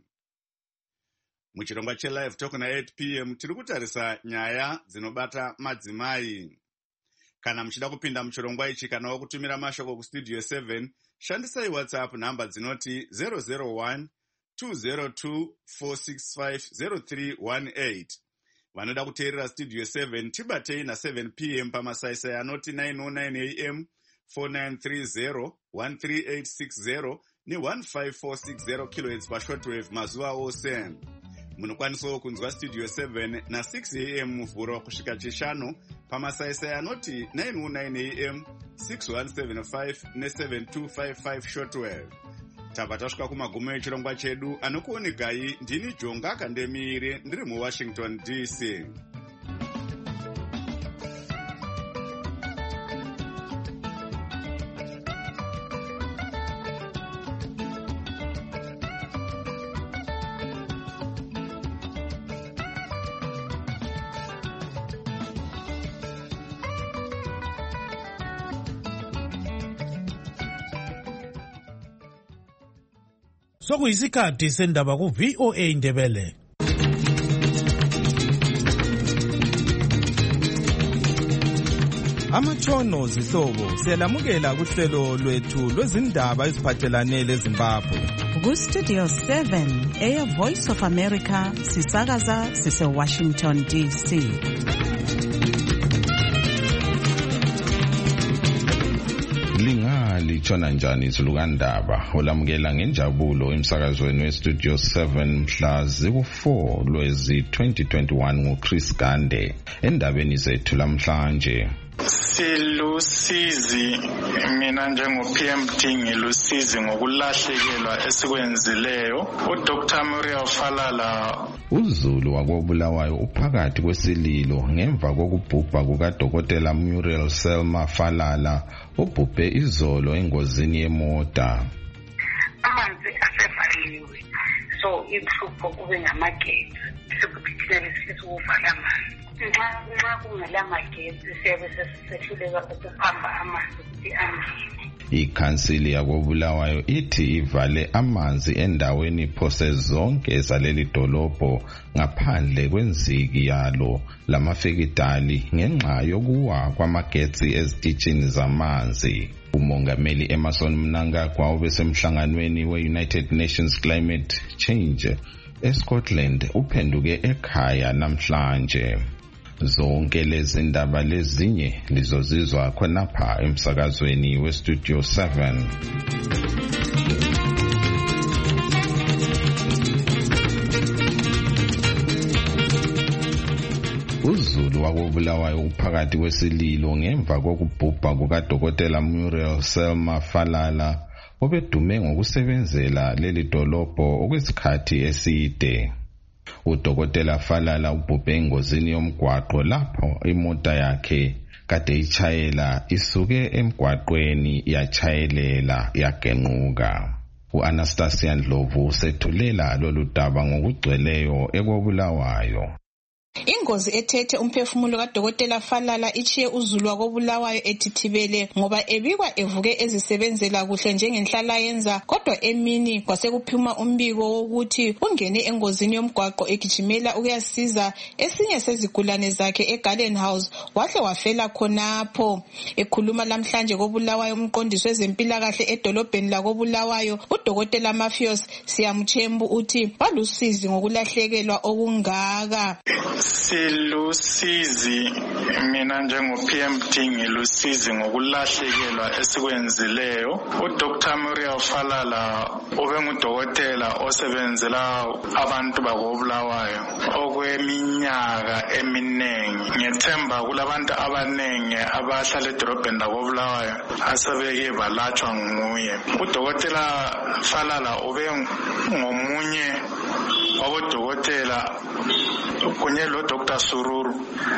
Muchirongwa cheLive Talk na-eight p m tiri kutarisa nyaya dzinobata madzimai. Kana muchida kupinda muchirongwa ichi kana wakutumira mashoko kuStudio seven, shandisai WhatsApp namba dzinoti zero zero one two zero two four six five zero three one eight. Vanoda kuteerera Studio seven tibatei na seven p m pamasaisai anoti nine oh nine a m, four nine three zero, one three eight six zero ne one five four six zero kilohertz pashortwave mazuva ose. Munokwanisawo kunzwa Studio seven na six a m muvhuro kusvika chishanu pamasaisai anoti nine oh nine a m, six one seven five ne seven two five five shortwave. Tabva tasvika kumagumo echirongwa chedu. Anokuonekai ndini Jonga Kandemire ndiri muWashington D C. Sokuyisikhathi sendaba ku-V O A Ndebele. Amathono zihlobo siyalamukela kuhlelo lwethu lwezindaba eziphathelane leZimbabwe. Ku-Studio seven, Air Voice of America, sisakaza sise-Washington D C. Litshona njani izulukandaba olamukela ngenjabulo emsakazweni weStudio seven mhla ziku-four lwezi twenty twenty-one nguChris Gande. Endabeni zethu lamhlanje, silusizi mina njengo-P M D ngilusizi ngokulahlekelwa esikwenzileyo uDr Muriel Falala. uZulu wakobulawayo uphakathi kwesililo ngemva kokubhubha kukaDokotela Muriel Selma Falala obhubhe izolo engozini yemota. Amanzi asevaliwe, so ihlupho kube ngamagesi, sikuphithela lesifisa ukuvala amanzi. Nxa kungela magesi siyabe sesisehluleka ukuphamba amanzi ukuthi angene. Ikhansili yakobulawayo ithi ivale amanzi endaweni phose zonke zaleli dolobho ngaphandle kwenziki yalo lamafekitali ngenxa yokuwa kwamagetsi ezitishini zamanzi. Umongameli Emmerson Mnangagwa obesemhlanganweni we-United Nations Climate Change eScotland uphenduke ekhaya namhlanje. Zonke lezi ndaba lezinye lizozizwa khonapha emsakazweni weStudio seven. uZulu wakobulawayo uphakathi kwesililo ngemva kokubhubha kukaDokotela Muriel Selma Falala obedume ngokusebenzela leli dolobho okwesikhathi eside. uDokotela Falala ubhubhe engozini yomgwaqo lapho imota yakhe kade ichayela isuke emgwaqweni yachayelela yagenquka. uAnastasia Ndlovu usethulela lolu daba ngokugcweleyo ekobulawayo. Ingozi ethethe umphefumulo kaDokotela Falala ichiye uZulu wakobulawayo etithibele ngoba ebikwa evuke ezisebenzela kuhle njengenhlala yenza, kodwa emini kwasekuphuma umbiko wokuthi ungene engozini yomgwaqo egijimela ukuyasiza esinye sezigulane zakhe eGarden House wahle wafela khonapho. Ekhuluma lamhlanje kobulawayo umqondisi wezempilakahle edolobheni lakobulawayo uDokotela Mafios Siyamchembu uthi balusizi ngokulahlekelwa okungaka. Silusizi mina njengo-P M D ngilusizi ngokulahlekelwa esikwenzileyo uDr Muriel Falala ubengudokotela osebenzela abantu bakobulawayo okweminyaka eminengi. Ngethemba kulabantu abanengi abahlala edolobheni lakobulawayo asebeke balatshwa nguye. uDokotela Falala ube ngomunye wabodokotela kunye lo Doctor Sururu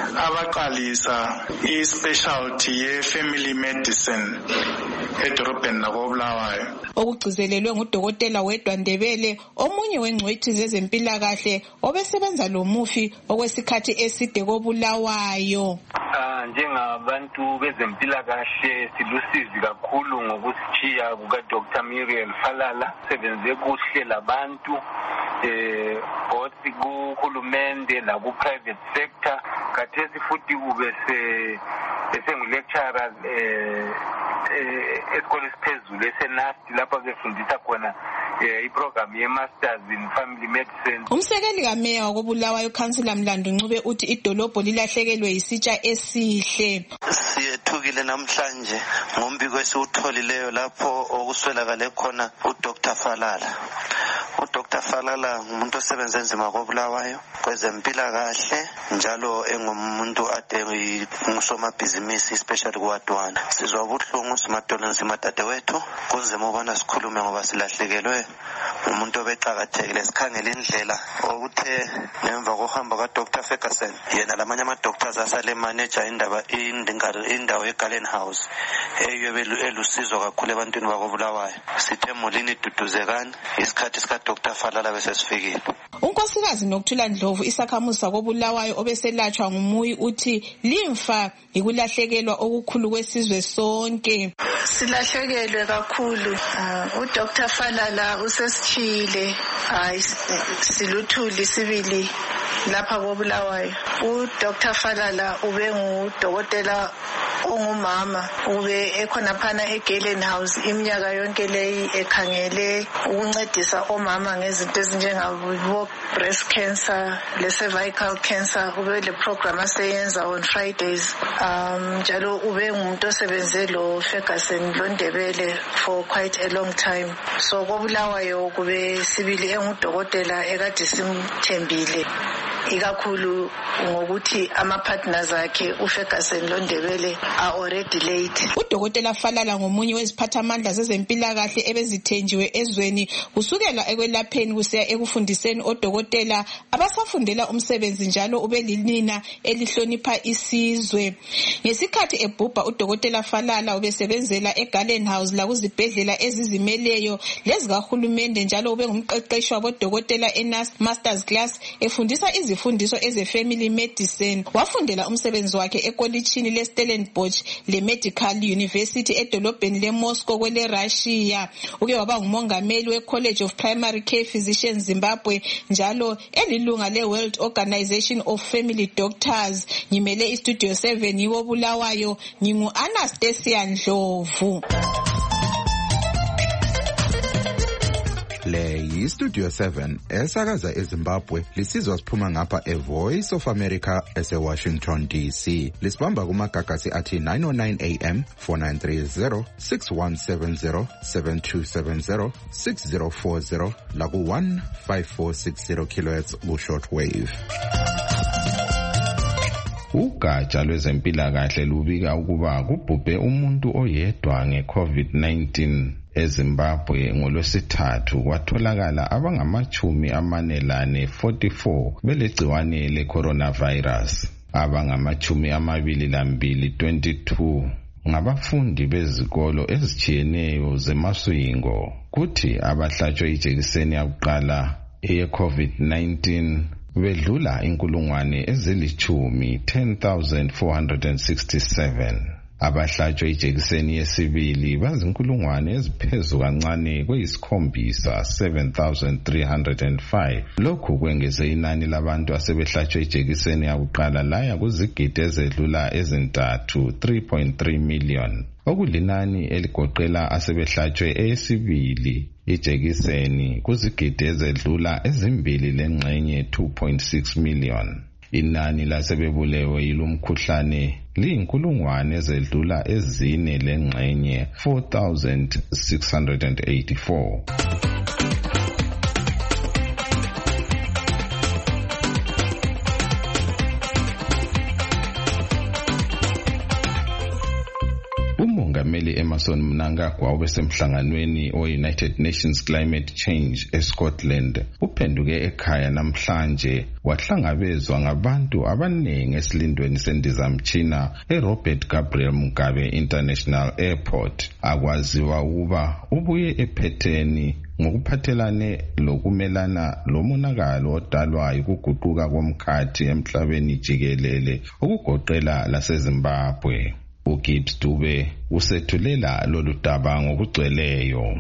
abaqalisa i-specialty ye-family medicine edorobheni lakobulawayo. Okugcizelelwe ngudokotela wedwa Ndebele omunye wengcwethi zezempilakahle obesebenza lomufi okwesikhathi eside kobulawayo. Njengabantu bezempilakahle silusizi kakhulu ngokusitshiya kukaDr Muriel Falala. Sebenze kuhle labantu eh both kuhulumende naku-private sector. Khathesi futhi ube esengu-lecturer eh esikole esiphezulu esenasti lapho befundisa khona iprogram ye-masters in family medicine. Umsekeli kameya wakobulawayo uKhansila Mlando Ncube uthi idolobho lilahlekelwe yisitsha esihle. Siyethukile namhlanje ngombiko esiwutholileyo lapho okuswelakale khona uDr Falala. uDr Falala ngumuntu osebenza nzima kobulawayo kwezempilakahle njalo engumuntu ade ngusomabhizinisi especially kuwadwana. Sizwa ubuhlungu simadolweni simadadewethu kunzima ukubana sikhulume ngoba silahlekelwe umuntu obeqakathekile. Sikhangela indlela okuthe ngemva kokuhamba kaDr Ferguson yena lamanye ama-doctors asale manager indaba indawo eGarden House eyobe elusizo kakhulu ebantwini bakobulawayo. Sithe molini duduzekani isikhathi sikaDr Falala bese sifikile. Unkosikazi Nokuthula Ndlovu isakhamuzi sakobulawayo obeselatshwa ngumuyi uthi limfa ikulahlekelwa okukhulu kwesizwe sonke. Silahlekelwe kakhulu. Uh, uDr Falala usesithile. Hayi siluthuli sibili lapha kobulawayo. uDr Falala ube ngudokotela ongumama ube ekhona phana eGalen House iminyaka yonke leyi ekhangele ukuncedisa omama ngezinto ezinjengabo breast cancer le cervical cancer. Ube le program aseyenza on Fridays um njalo ube ngumuntu osebenze lo Ferguson Londebele for quite a long time. So koBulawayo kube sibili engudokotela ekade simthembile ikakhulu ngokuthi ama partners akhe uFerguson Londebele are already late. Udokotela Falala ngomunye weziphathamandla zezempilakahle ebezithenjiwe ezweni kusukela ekwelapheni kusiya ekufundiseni odokotela abasafundela umsebenzi njalo ubelinina elihlonipha isizwe. Ngesikhathi ebhubha udokotela Falala ubesebenzela eGarden House la kuzibhedlela ezizimeleyo lezikahulumende njalo ube ngumqeqeshi wabodokotela eNurse Masters Class efundisa izifundiso eze family medicine. Wafundela umsebenzi wakhe ekolitshini leStellenbosch leMedical University edolobheni leMoscow kwele Russia. Uke waba ngumongameli weCollege of Primary Care Physicians Zimbabwe njalo elilunga leWorld Organization of Family Doctors. Ngimele iStudio seven yiwo Bulawayo, ngingu Anastasia Ndlovu. Le yiStudio seven esakaza eZimbabwe lisizwa siphuma ngapha eVoice of America eseWashington D C. Lisibamba kumagagasi athi nine oh nine A M, four nine three zero, six one seven zero, seven two seven zero, six zero four zero laku one five four six zero kilohertz ku shortwave. Ugatsha lwezempilakahle lubika ukuba kubhubhe umuntu oyedwa ngeCovid nineteen eZimbabwe ngolwesithathu kwatholakala abangamachumi amanelane forty-four belegciwane lecoronavirus. Abangamachumi amabili lambili twenty-two ngabafundi bezikolo ezitshiyeneyo zemaswingo. Kuthi abahlatshwe ijekiseni yakuqala eyeCovid nineteen bedlula inkulungwane ezilichumi ten thousand four hundred sixty-seven. Abahlatshwe ijekiseni yesibili bazinkulungwane eziphezu kancane kweyisikhombisa seven thousand three hundred five. Lokhu kwengeze inani labantu asebehlatshwe ijekiseni yakuqala laya kuzigidi ezedlula ezintathu three point three million. Okulinani eligoqela asebehlatshwe eyesibili ijekiseni kuzigidi ezedlula ezimbili lengxenye two point six million. Inani lasebebulewe yilumkhuhlane liyinkulungwane ezedlula ezine lengxenye four thousand six hundred eighty-four. Umongameli Emerson Mnangagwa obesemhlanganweni we-United Nations Climate Change eScotland uphenduke ekhaya namhlanje wahlangabezwa ngabantu abaningi esilindweni sendizamtshina eRobert Gabriel Mugabe International Airport. Akwaziwa ukuba ubuye ephetheni ngokuphathelane lokumelana lomonakalo odalwa ukuguquka komkhathi emhlabeni jikelele okugoqela laseZimbabwe. uGibbs Dube usethulela lolu daba ngokugcweleyo.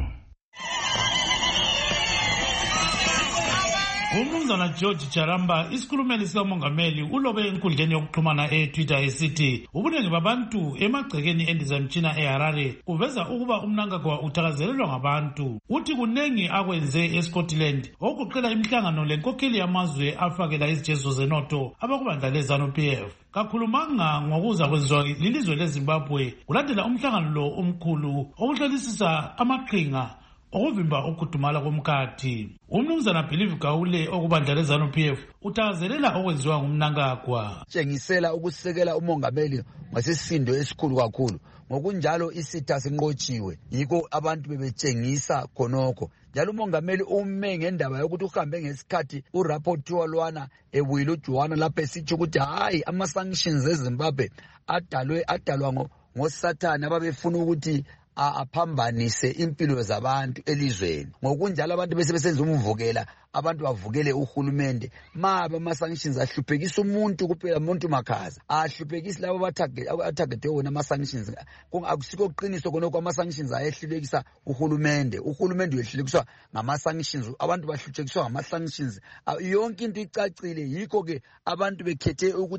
Umnumzana George Charamba isikhulumeli sikamongameli ulobe enkundleni yokuxhumana eTwitter esithi ubuningi babantu emagcekeni endizamtshina eHarare uveza ukuba uMnangagwa uthakazelelwa ngabantu. Uthi kunengi akwenze eScotland okuqela imihlangano lenkokheli yamazwe afakela izijezo zenotho abakubandla leZANU-P F. Kakhulumanga ngokuza kwenziwa lilizwe leZimbabwe kulandela umhlangano lo omkhulu okuhlolisisa amaqhinga okuvimba ukudumala komkhathi. Umnumzana Believe Gawule okubandla leZANU-P F uthakazelela okwenziwa nguMnangagwa. Tshengisela ukusekela umongameli ngasisindo esikhulu kakhulu. Ngokunjalo isitha sinqotshiwe yiko abantu bebetshengisa khonokho. Njalo umongameli ume ngendaba yokuthi uhambe ngesikhathi urapporteur lwana ebuyile uJohana lapha esithi ukuthi hayi ama sanctions eZimbabwe adalwe adalwa ngoSathane ababefuna ukuthi aphambanise impilo zabantu elizweni. Ngokunjalo abantu bese besenza umvukela abantu bavukele uhulumende maba ama sanctions ahluphekisa umuntu kuphela umuntu makhaza ahluphekisa labo batarget wona ama sanctions akusiko qiniso konke ama sanctions ayehlulekisa uhulumende uhulumende uyehlulekiswa ngama sanctions abantu bahluphekiswa ngama sanctions yonke into icacile yikho ke abantu bekhethe ukuthi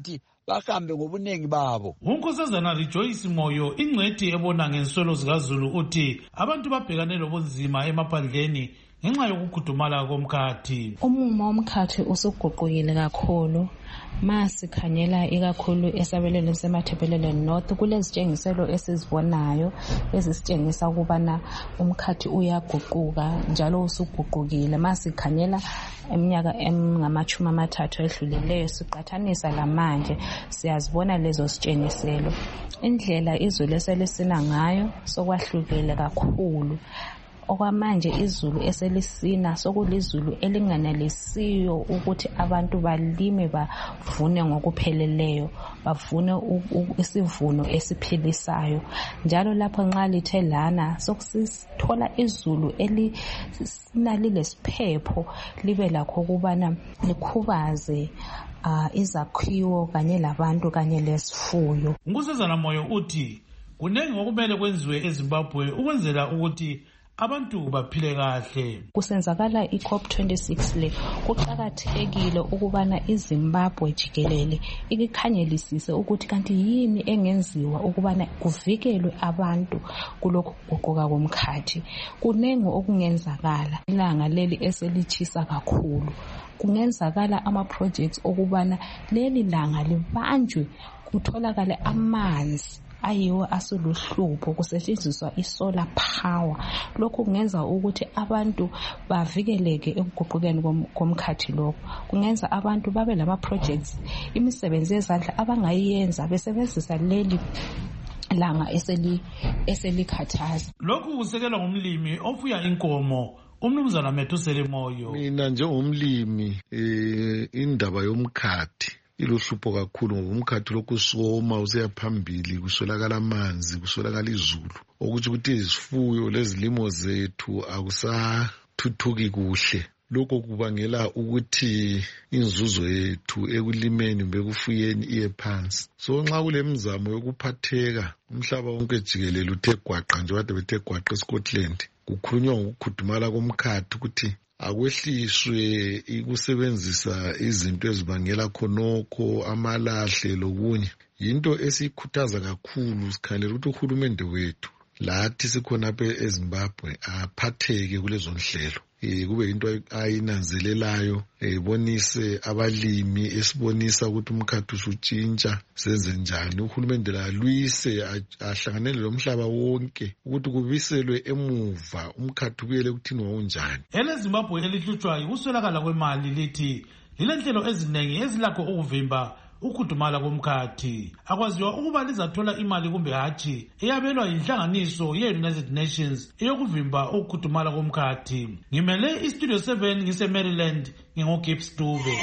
bahambe ngobuningi babo. Unkosazana Rejoice Moyo ingcwethi ebona ngenswelo zikaZulu uthi abantu babhekane lobunzima emaphandleni ngenxa yokukhudumala komkhathi. Umumo womkhathi usuguqukile kakhulu. Masikhanyela ikakhulu esabelweni semathebelele North kulezitshengiselo esizibonayo ezisitshengisa ukubana umkhathi uyaguquka njalo usuguqukile. Masikhanyela eminyaka engamachumi amathathu edlulileyo siqathanisa lamanje siyazibona lezo sitshengiselo. Indlela izulu eselisina ngayo sokwahlukile kakhulu. Okwamanje izulu eselisina sokulizulu elinganelisiyo ukuthi abantu balime bavune ngokupheleleyo, bavune isivuno esiphilisayo. Njalo lapho nxa lithe lana sokusithola izulu elinalile siphepho libe lakho kubana likhubaze uh, izakhiwo kanye labantu kanye lesifuyo. Nkosazana Moyo uthi kunengi okumele kwenziwe eZimbabwe ukwenzela ukuthi abantu baphile kahle. Kusenzakala i COP twenty-six le kuqakathekile ukubana iZimbabwe jikelele ikikhanyelisise ukuthi kanti yini engenziwa ukubana kuvikelwe abantu kulokhu kuguquka komkhathi. Kunengi okungenzakala. Ilanga leli eselichisa kakhulu kungenzakala ama projects okubana leli langa libanjwe kutholakale amanzi ayiwo asuluhlupho kusetshenziswa isolar power. Lokhu kungenza ukuthi abantu bavikeleke ekuguqukeni komkhathi lokho. Kungenza abantu babe lama projects imisebenzi yezandla abangayenza besebenzisa leli langa eseli eselikhathaza. Lokhu kusekelwa ngumlimi ofuya inkomo uMnumzana Methusele Moyo. Mina njengomlimi eh indaba yomkhathi iluhlupho kakhulu ngoba umkhathi lokusoma useya phambili kuswelakala amanzi kuswelakala izulu ukuthi ukuthi izifuyo lezilimo zethu akusathuthuki kuhle. Lokho kubangela ukuthi inzuzo yethu ekulimeni bekufuyeni iye phansi. So nxa kulemizamo yokuphatheka umhlaba wonke jikelele uthe gwaqa nje kade bethe gwaqa eScotland kukhulunywa ngokukhudumala komkhathi ukuthi akwehliswe ikusebenzisa izinto ezibangela khonokho amalahle lokunye. Yinto esikhuthaza kakhulu sikhalela ukuthi uhulumende wethu lathi sikhona apha eZimbabwe aphatheke kulezo nhlelo. Eh kube into ayinanzelelayo ebonise abalimi esibonisa ukuthi umkhathi usutshintsha senze njani. Uhulumende la lwise ahlanganele lomhlaba wonke ukuthi kubiselwe emuva umkhathi ubuyele kuthini wawunjani. EleZimbabwe elihlutshwa yikuswelakala kwemali lithi lilenhlelo ezinengi ezilakho ukuvimba ukukhudumala komkhathi. Akwaziwa ukuba lizathola imali kumbe hatshi eyabelwa yinhlanganiso ye-United Nations eyokuvimba ukukhudumala komkhathi. Ngimele iStudio seven ngise Maryland ngingoGibbs Dube.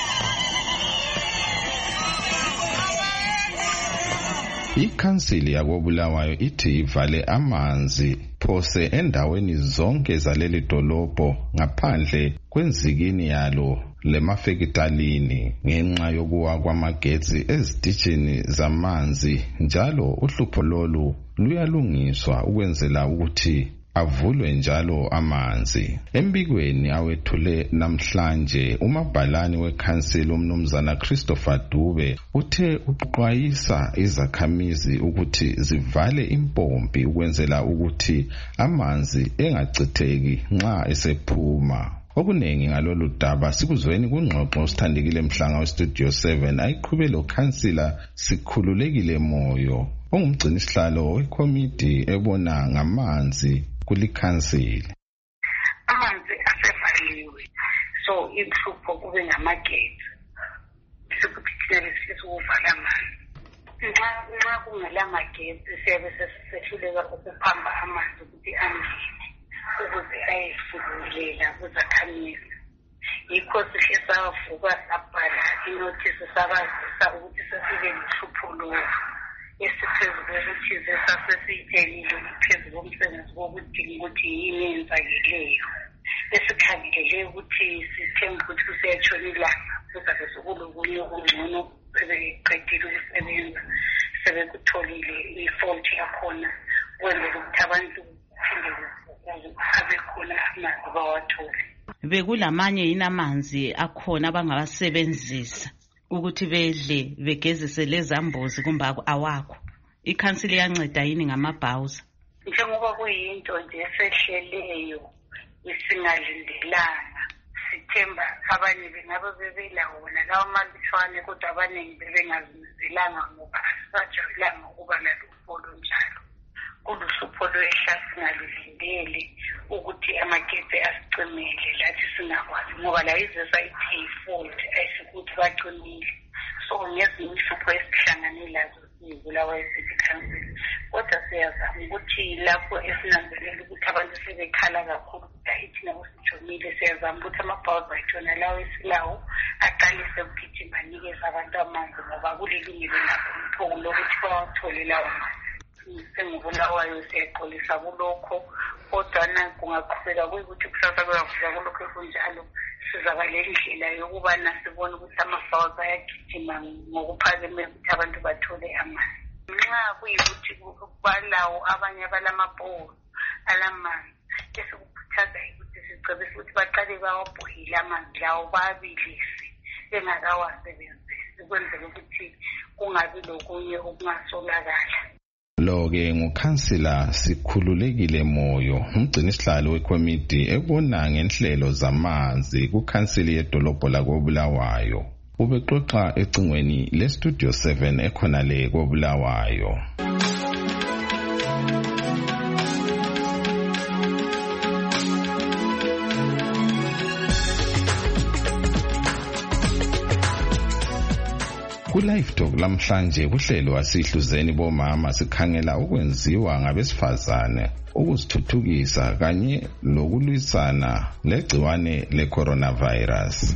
Ikhansili yakobulawayo ithi ivale amanzi phose endaweni zonke zaleli dolobho ngaphandle kwenzikini yalo lemafekitalini ngenxa yokuwa kwamagetsi ezitishini zamanzi. Njalo uhlupho lolu luyalungiswa ukwenzela ukuthi avulwe njalo amanzi. Embikweni awethule namhlanje umabhalani wekhansili uMnumzana Christopher Dube uthe uxwayisa izakhamizi ukuthi zivale impompi ukwenzela ukuthi amanzi engachitheki nxa esephuma. Okunengi ngalolu daba sikuzweni kungxoxo sithandekile Mhlanga weStudio seven ayiqhube lo khansila Sikhululekile Moyo ongumgcini sihlalo wekomiti ebona ngamanzi kulikhansili. Amanzi asevaliwe so inhlupho kube ngamageti sikuthi thina sisukuvala amanzi. Nxa nxa kungela mageti siyabe sesihluleka ukuphamba amanzi ukuthi angene ukuze ayefululela kuzakhamizi. Yikho sihle savuka sabhala inothisi sabazisa ukuthi sesike lihlupho lowo esiphezu kokuthi sasesiyitshelile phezu komsebenzi wokudinga ukuthi yini eyenzakeleyo. Esikhangelele ukuthi sithemba ukuthi kuseyatshona ilanga kuzabe sekulokunye okungcono sebeqedile ukusebenza sebekutholile i-fault yakhona ukwenzela ukuthi abantu abekhona amanzi bawathole. Bekulamanye yini amanzi akhona abangawasebenzisa ukuthi bedle begezise lezambuzi kumbe awakho. Ikhansili yanceda yini ngamabhawuza? Njengoba kuyinto nje esehleleyo isingalindelanga, sithemba abanye bengabe bebelawo wona lawo malishwane kodwa abaningi bebengazimelanga ngoba asajabulanga ukuba nalupho njalo. Kuluhlupho lwehla singalulindele ukuthi amagebhe asicimele lathi singakwazi ngoba la izosayithi yifault ayisikuthi bacimile. So ngezinye ihlupho esihlanganile lazo siyibulawa eCity Council, kodwa siyazama ukuthi lapho esinanzelela ukuthi abantu sebekhala kakhulu ithi nabo sijomile, siyazama ukuthi amabhawuza ayithona lawo esilawo aqalise ukugijima anikeze abantu amanzi ngoba kulilungile nabo umphoko lokuthi bawathole lawo manzi. Sengibulawayo siyaxolisa kulokho, kodwa na kungaqhubeka kuyikuthi kusasa kuyavuka kulokho kunjalo, sizakale indlela yokubana sibone ukuthi amabhawuza ayagijima ngokuphakeme ukuthi abantu bathole amanzi. Nxa kuyikuthi balawo abanye abalamabholo alamanzi, esikukhuthaza ukuthi sicebise ukuthi baqale bawabhoyile amanzi lawo bawabilise bengakawasebenzisi ukwenzela ukuthi kungabi lokunye okungasolakala. Lo-ke ngukhansila Sikhululekile Moyo, umgcinisihlalo wekomiti ebona ngenhlelo zamanzi kukhansili yedolobho lakoBulawayo. Ubexoxa ecingweni leStudio seven ekhona le koBulawayo. Ku-Live Talk lamhlanje kuhlelo asihluzeni bomama sikhangela ukwenziwa ngabesifazane ukuzithuthukisa kanye lokulwisana legciwane le-coronavirus.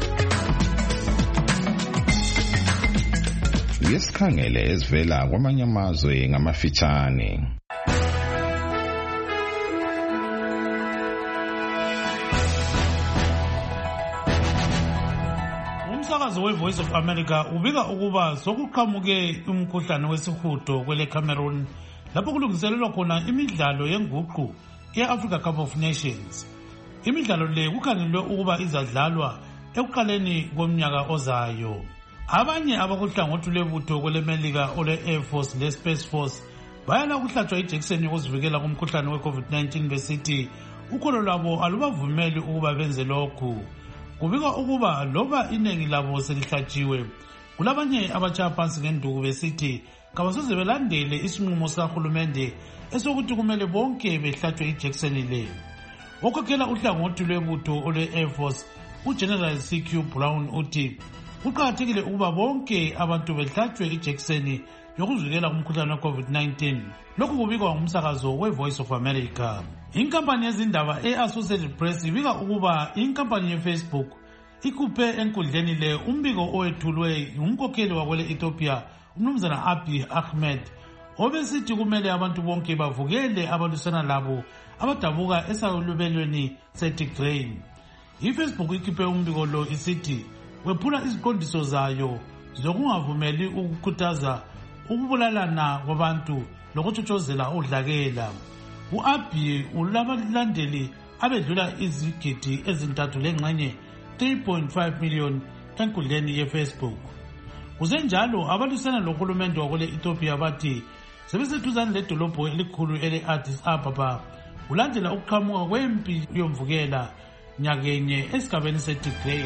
Yesikhangele ezivela kwamanye amazwe ngamafitshane. Umsakazo we-Voice of America ubika ukuba sokuqhamuke umkhuhlane wesihudo kwele Cameroon lapho kulungiselelwa khona imidlalo yenguqu ye-Africa Cup of Nations. Imidlalo le kukhangelwe ukuba izadlalwa ekuqaleni komnyaka ozayo. Abanye abakuhlangothi lwebutho kwelemelika ole-Air Force le-Space Force bayala ukuhlatshwa ijekiseni yokuzivikela kumkhuhlane we-COVID nineteen besithi ukholo lwabo alubavumeli ukuba benze lokhu. Kubika ukuba loba inengi labo selihlatshiwe, kulabanye abatshaya phansi ngenduku besithi kabasoze belandele isinqumo sikahulumende esokuthi kumele bonke behlatshwe ijekiseni le. Okhokhela uhlangothi lwebutho olwe-Air Force uGeneral C Q Brown uthi kuqakathekile ukuba bonke abantu behlatshwe ijekiseni yokuzivikela kumkhuhlane we-COVID nineteen. Lokhu kubikwa ngumsakazo we-Voice of America. Inkampani yezindaba e-Associated Press ibika ukuba inkampani ye-Facebook ikhuphe enkundleni le umbiko owethulwe ngumkhokheli wakwele Ethiopia umnumzana Abiy Ahmed obesithi kumele abantu bonke bavukele abalwisana labo abadabuka esalubelweni seTigray. I-Facebook ikhiphe umbiko lo isithi wephula iziqondiso zayo zokungavumeli ukukhuthaza ukubulalana kwabantu lokuthuthuzela udlakela. U-Abiy ulabalandeli abedlula izigidi ezintathu lengxenye three point five million enkundleni ye-Facebook. Kusenjalo abalwisana lohulumende wakwele Ethiopia bathi sebesethuzane ledolobho elikhulu ele-Addis Ababa kulandela ukuqhamuka kwempi yomvukela nyakenye esigabeni seTigray.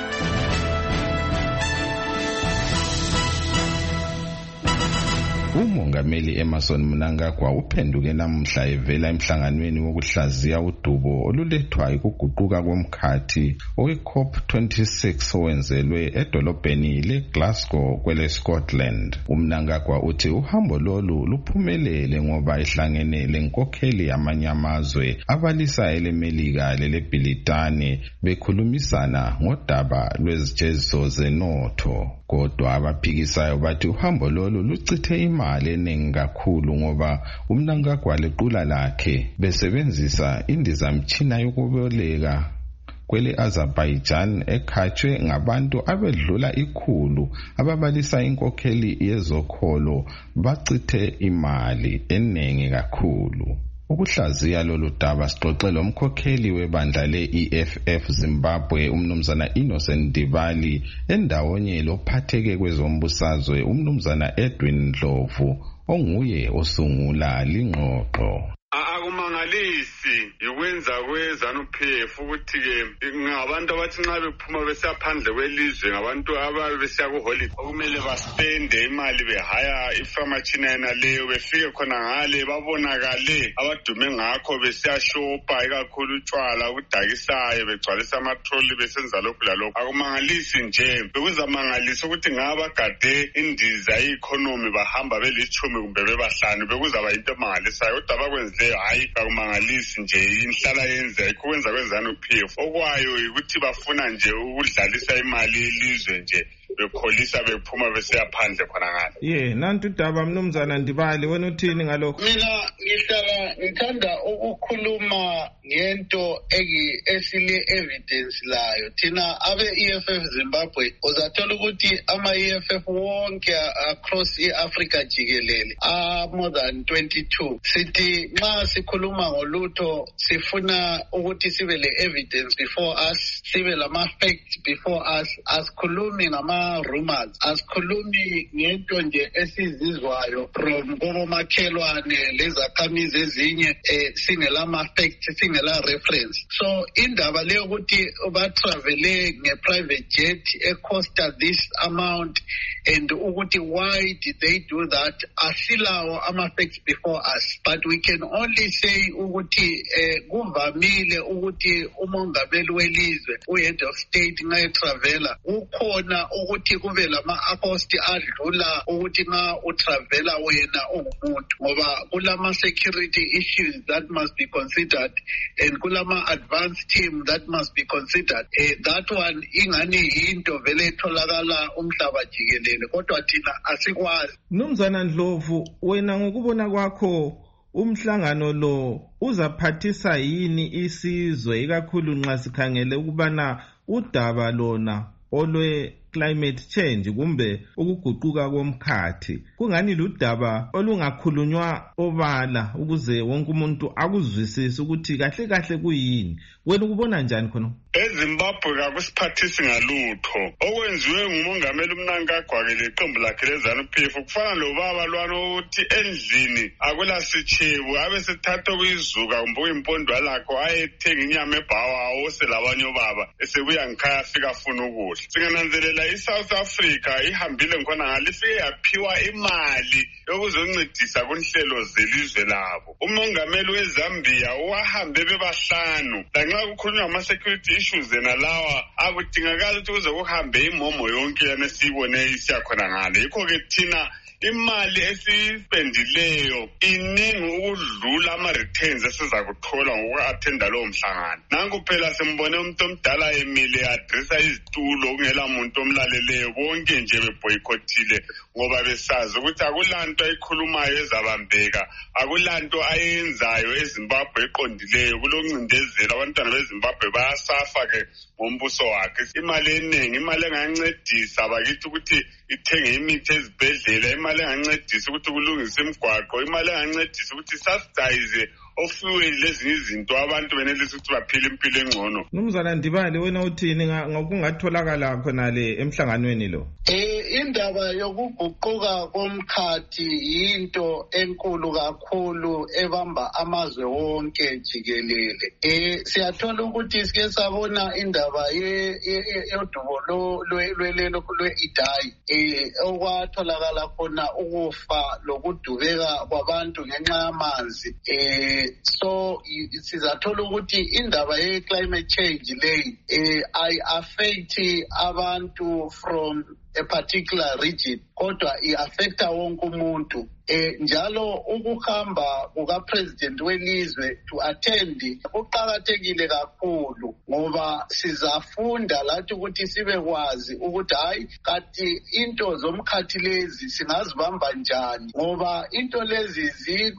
Umongameli Emmerson Mnangagwa uphenduke namuhla evela emhlanganweni wokuhlaziya udubo olulethwa ukuguquka komkhathi owe-COP twenty-six owenzelwe edolobheni leGlasgow kwele Scotland. uMnangagwa uthi uhambo lolu luphumelele ngoba ihlangene lenkokheli yamanye amazwe abalisa elemelika leleBritane bekhulumisana ngodaba lwezijeziso zenotho. Kodwa abaphikisayo bathi uhambo lolu luchithe imali eningi kakhulu ngoba uMnangagwa lequla lakhe besebenzisa indizamtshina yokuboleka kwele Azerbaijan ekhatshwe ngabantu abedlula ikhulu ababalisa inkokheli yezokholo bachithe imali eningi kakhulu. Ukuhlaziya lolu daba sixoxele umkhokheli webandla le-E F F Zimbabwe umnumzana Innocent Dibali endawonye lophatheke kwezombusazwe umnumzana Edwin Ndlovu onguye osungula lingxoxo. Akumangalisi yikwenza kweZANU-P F ukuthi-ke ngabantu abathi nxa bephuma besiyaphandle kwelizwe ngabantu ababe besiya kuholiday okumele baspende imali behaya ifamatshina yena leyo befike khona ngale babonakale abadume ngakho besiyashopa ikakhulu utshwala ukudakisayo begcwalisa amatroli besenza lokhu lalokhu. Akumangalisi nje bekuzamangalisa ukuthi ngabagade indiza ye-economy bahamba belitshumi kumbe bebahlanu bekuzaba yinto emangalisayo kodwa bakwenzileyo hayi akumangalisi nje inhlala yenza ikwenza kweZANU-P F okwayo ukuthi bafuna nje ukudlalisa imali yelizwe nje bekholisa bephuma besiyaphandle khona ngale. Ye nantu daba mnumzana Ndibali wena uthini ngalokho? Mina ngihlala ngithanda ukukhuluma ngento egi esile evidence layo thina abe E F F Zimbabwe uzathola ukuthi ama E F F wonke across iAfrica jikelele a more than twenty-two sithi nxa sikhuluma ngolutho sifuna ukuthi sibe le evidence before us sibe lama facts before us asikhulumi ngama rumors asikhulumi ngento nje esizizwayo from kobomakhelwane lezakhamizi ezinye eh, singelama facts singela reference. So indaba leyo ukuthi batravele nge-private jet ecosta this amount and ukuthi why did they do that asilawo ama-facts before us, but we can only say ukuthi eh, kuvamile ukuthi umongameli welizwe u-head of state nxa etravela ukhona ukuthi kube lama-acosti adlula ukuthi nxa utravela wena ungumuntu ngoba kulama-security issues that must be considered and kulama-advance team that must be considered. Eh, that one ingani yinto vele etholakala umhlaba jikelele kodwa thina asikwazi. Mnumzana Ndlovu wena ngokubona kwakho umhlangano lo uzaphathisa yini isizwe ikakhulu nxa sikhangele ukubana udaba lona olwe climate change kumbe ukuguquka komkhathi kungani ludaba olungakhulunywa obala ukuze wonke umuntu akuzwisise ukuthi kahle kahle kuyini. Wena ukubona njani khona? eZimbabwe kakusiphathisi ngalutho okwenziwe ngumongameli uMnangagwa ke leqembu lakhe leZANU-P F kufana lobaba lwana ukuthi endlini akula sitshebo abe sethatha kuyizuka kumbe uyimpondwa lakho ayethenga inyama ebhawa ose labanye obaba esebuya ngikhaya afika afuna ukudla. Singananzelela iSouth Africa ihambile ngkhona ngalifike yaphiwa imali yokuzoncedisa kunhlelo zelizwe labo. Umongameli weZambia uwahambe bebahlanu lanxa kukhulunywa ama-security issues yena lawa akudingakala ukuthi kuze kuhambe imomo yonke yana esiyibone isiyakhona ngale. Yikho-ke thina imali esiyispendileyo iningi ukudlula ama-returns esiza kuthola ngoku-athenda lowo mhlangano. Nanku phela simbone umuntu omdala emile adresa izitulo kungela muntu omlaleleyo bonke nje beboyikothile ngoba besazi ukuthi akulanto ayikhulumayo ezabambeka akulanto ayenzayo eZimbabwe eqondileyo kuloncindezelo abantwana beZimbabwe bayasafa-ke ngombuso wakhe. Imali eningi imali engancedisa bakithi ukuthi ithenge imithi ezibhedlela imali engancedisa ukuthi kulungise imigwaqo imali engancedisa ukuthi subsidize ofuel lezinye izinto abantu benelisa ukuthi baphile impilo engcono. Mnumzana Ndibali wena uthini ngokungatholakala khona le emhlanganweni lo? Eh indaba yokuguquka komkhathi yinto enkulu kakhulu ebamba amazwe wonke jikelele. Eh siyathola ukuthi sike sabona indaba ye yodubo lo lwelelo lwe-Idai eh okwatholakala khona ukufa lokudubeka kwabantu ngenxa yamanzi. Eh so sizathola ukuthi indaba ye-climate change leyi eh ay-affect abantu from a particular region kodwa i-affecta wonke umuntu. Eh njalo ukuhamba kukapresident welizwe to attend kuqakathekile kakhulu ngoba sizafunda lathi ukuthi sibekwazi ukuthi hayi kanti into zomkhathi lezi singazibamba njani ngoba into lezi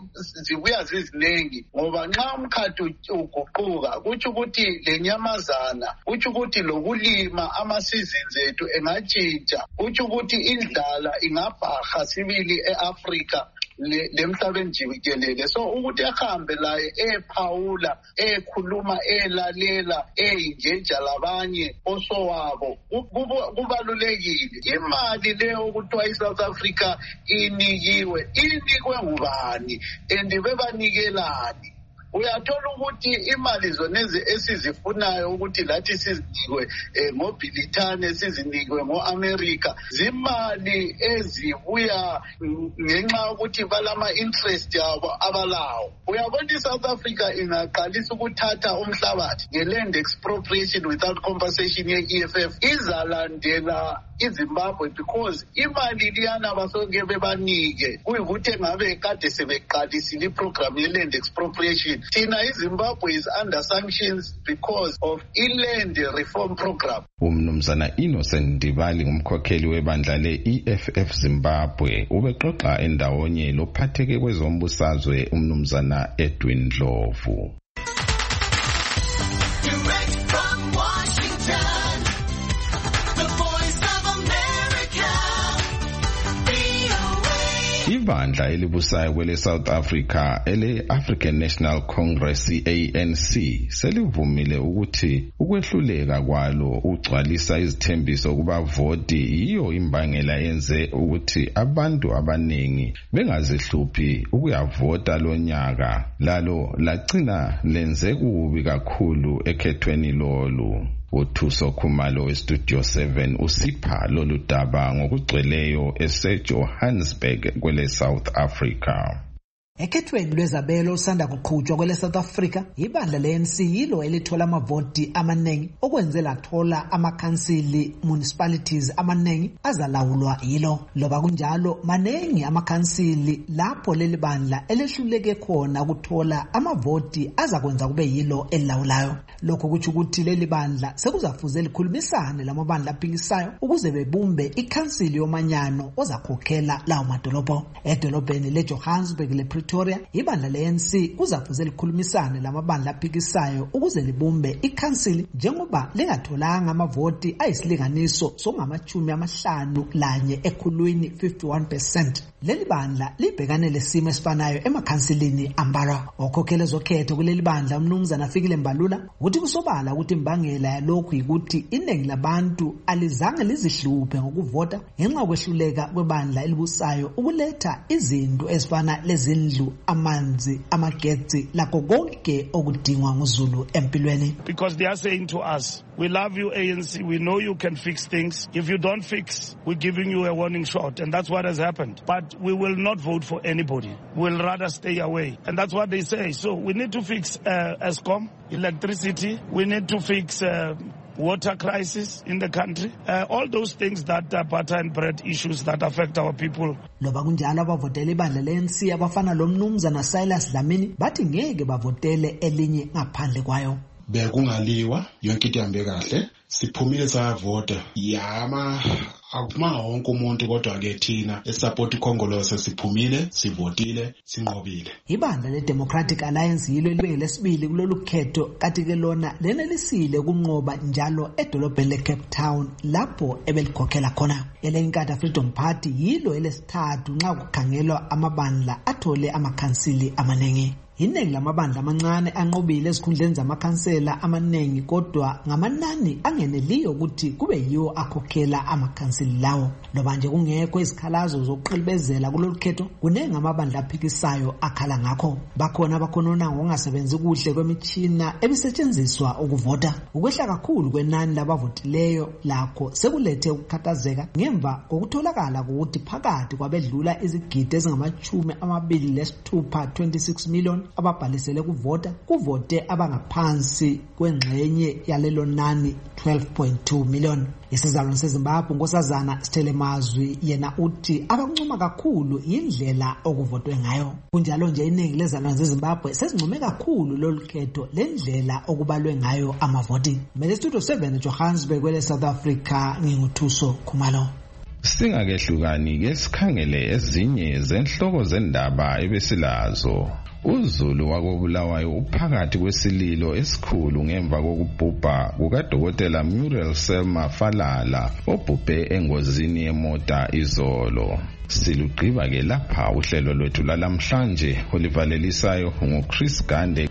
zibuya zizinengi ngoba nxa umkhathi uguquka kutsho ukuthi lenyamazana kutsho ukuthi lokulima ama-seasons ethu engatshintsha kutsho ukuthi indlala ingabhaha sibili e-Africa lemhlabeni jikelele. So ukuthi ahambe laye ephawula ekhuluma elalela eyinjenja labanye osowabo kubalulekile. Imali leyo ukuthiwa iSouth Africa inikiwe inikwe ngubani and bebanikelani? Uyathola ukuthi imali zonezi esizifunayo ukuthi lathi sizinikwe eh, ngoBrithani sizinikwe ngoAmerica zimali ezibuya ngenxa ukuthi balama interest yabo abalawo. Uyabona iSouth Africa ingaqalisa ukuthatha umhlabathi ngeland expropriation without compensation ye-E F F izalandela iZimbabwe because imali liyana basonke bebanike kuyikuthi ngabe kade sebeqalisile iprogram ye-land expropriation. Tina iZimbabwe is under sanctions because of i-land reform program. Umnumzana Innocent Ndibali ngumkhokheli webandla le-E F F Zimbabwe ubexoxa endawonye lophatheke kwezombusazwe umnumzana Edwin Ndlovu. Ibandla elibusayo kwele South Africa ele African National Congress A N C selivumile ukuthi ukwehluleka kwalo ugcwalisa izithembiso kubavoti iyo imbangela yenze ukuthi abantu abaningi bengazihluphi ukuyavota lonyaka lalo lagcina lenze kubi kakhulu ekhethweni lolu. Uthuso Khumalo weStudio seven usipha lolu daba ngokugcweleyo eseJohannesburg kwele South Africa. Ekhethweni lwezabelo usanda kuqhutshwa kwele South Africa ibandla le-A N C yilo elithola amavoti amaningi okwenze lathola amakhansili municipalities amaningi azalawulwa yilo. Loba kunjalo maningi amakhansili lapho leli bandla elehluleke khona ukuthola amavoti azakwenza kube yilo elilawulayo. Lokho kuthi ukuthi leli bandla sekuzafuze likhulumisane lamabandla aphikisayo ukuze bebumbe ikhansili yomanyano ozakhokhela lawo madolobho. Edolobheni leJohannesburg le Pretoria ibandla le-A N C kuzafuze likhulumisane lamabandla aphikisayo ukuze libumbe ikhansili njengoba lingatholanga amavoti ayisilinganiso songamachumi amahlanu lanye ekhulwini fifty-one percent. Leli bandla libhekane lesimo esifanayo emakhansilini ambara. Okhokhela zokhetho kuleli bandla umnumzana Fikile Mbalula uthi kusobala ukuthi imbangela yalokhu ukuthi iningi labantu alizange lizihluphe ngokuvota ngenxa yokwehluleka kwebandla elibusayo ukuletha izinto ezifana lezindlu, amanzi, amagetsi lakho konke okudingwa nguZulu empilweni. Because they are saying to us, we love you A N C, we know you can fix things. If you don't fix, we're giving you a warning shot, and that's what has happened. But we will not vote for anybody. We'll rather stay away. And that's what they say. So we need to fix uh, ESCOM, electricity. We need to fix uh, water crisis in the country. Uh, all those things that are butter and bread issues that affect our people. Loba kunjalo abavotele ibandla le-A N C abafana lo mnumzana Silas Dlamini bathi ngeke bavotele elinye ngaphandle kwayo. Bekungaliwa yonke into ihambe kahle siphumile sayavota yama akumanga wonke umuntu kodwa ke thina esupport ikhongolose siphumile sivotile sinqobile. Ibandla le-Democratic Alliance yilo elibeke lesibili kulolu khetho kathi ke lona lenelisile kunqoba njalo edolobheni le-Cape Town lapho ebelikhokhela khona. Ele-Inkatha Freedom Party yilo elesithathu nxa kukhangelwa amabandla athole amakhansili amaningi. Iningi lamabandla amancane anqobile ezikhundleni zamakhansela amaningi kodwa ngamanani angeneliyo ukuthi kube yiwo akhokhela amakhansili lawo. Loba nje kungekho izikhalazo zokuqilibezela kulolu khetho kuningi amabandla aphikisayo akhala ngakho. Bakhona abakhonona ngongasebenzi kuhle kwemitshina ebisetshenziswa ukuvota. Ukwehla kakhulu kwenani labavotileyo lakho sekulethe ukukhathazeka ngemva kokutholakala ukuthi phakathi kwabedlula izigidi ezingamachumi amabili lesithupha twenty-six million ababhalisele kuvota kuvote abangaphansi kwengxenye yalelo nani twelve point two million. Isizalwane seZimbabwe Nkosazana Sthelemazwi yena uthi abancoma kakhulu indlela okuvotwe ngayo. Kunjalo nje iningi lezalwane zeZimbabwe sezincome kakhulu lolu khetho lendlela okubalwe ngayo amavoti. Mele Studio seven Johannesburg kwele South Africa nginguthuso Khumalo. Singakehlukani ke sikhangele ezinye zenhloko zendaba ebesilazo. uZulu wakobulawayo uphakathi kwesililo esikhulu ngemva kokubhubha kukaDokotela Muriel Selma Falala obhubhe engozini yemota izolo. Silugqiba ke lapha uhlelo lwethu lalamhlanje olivalelisayo nguChris Gande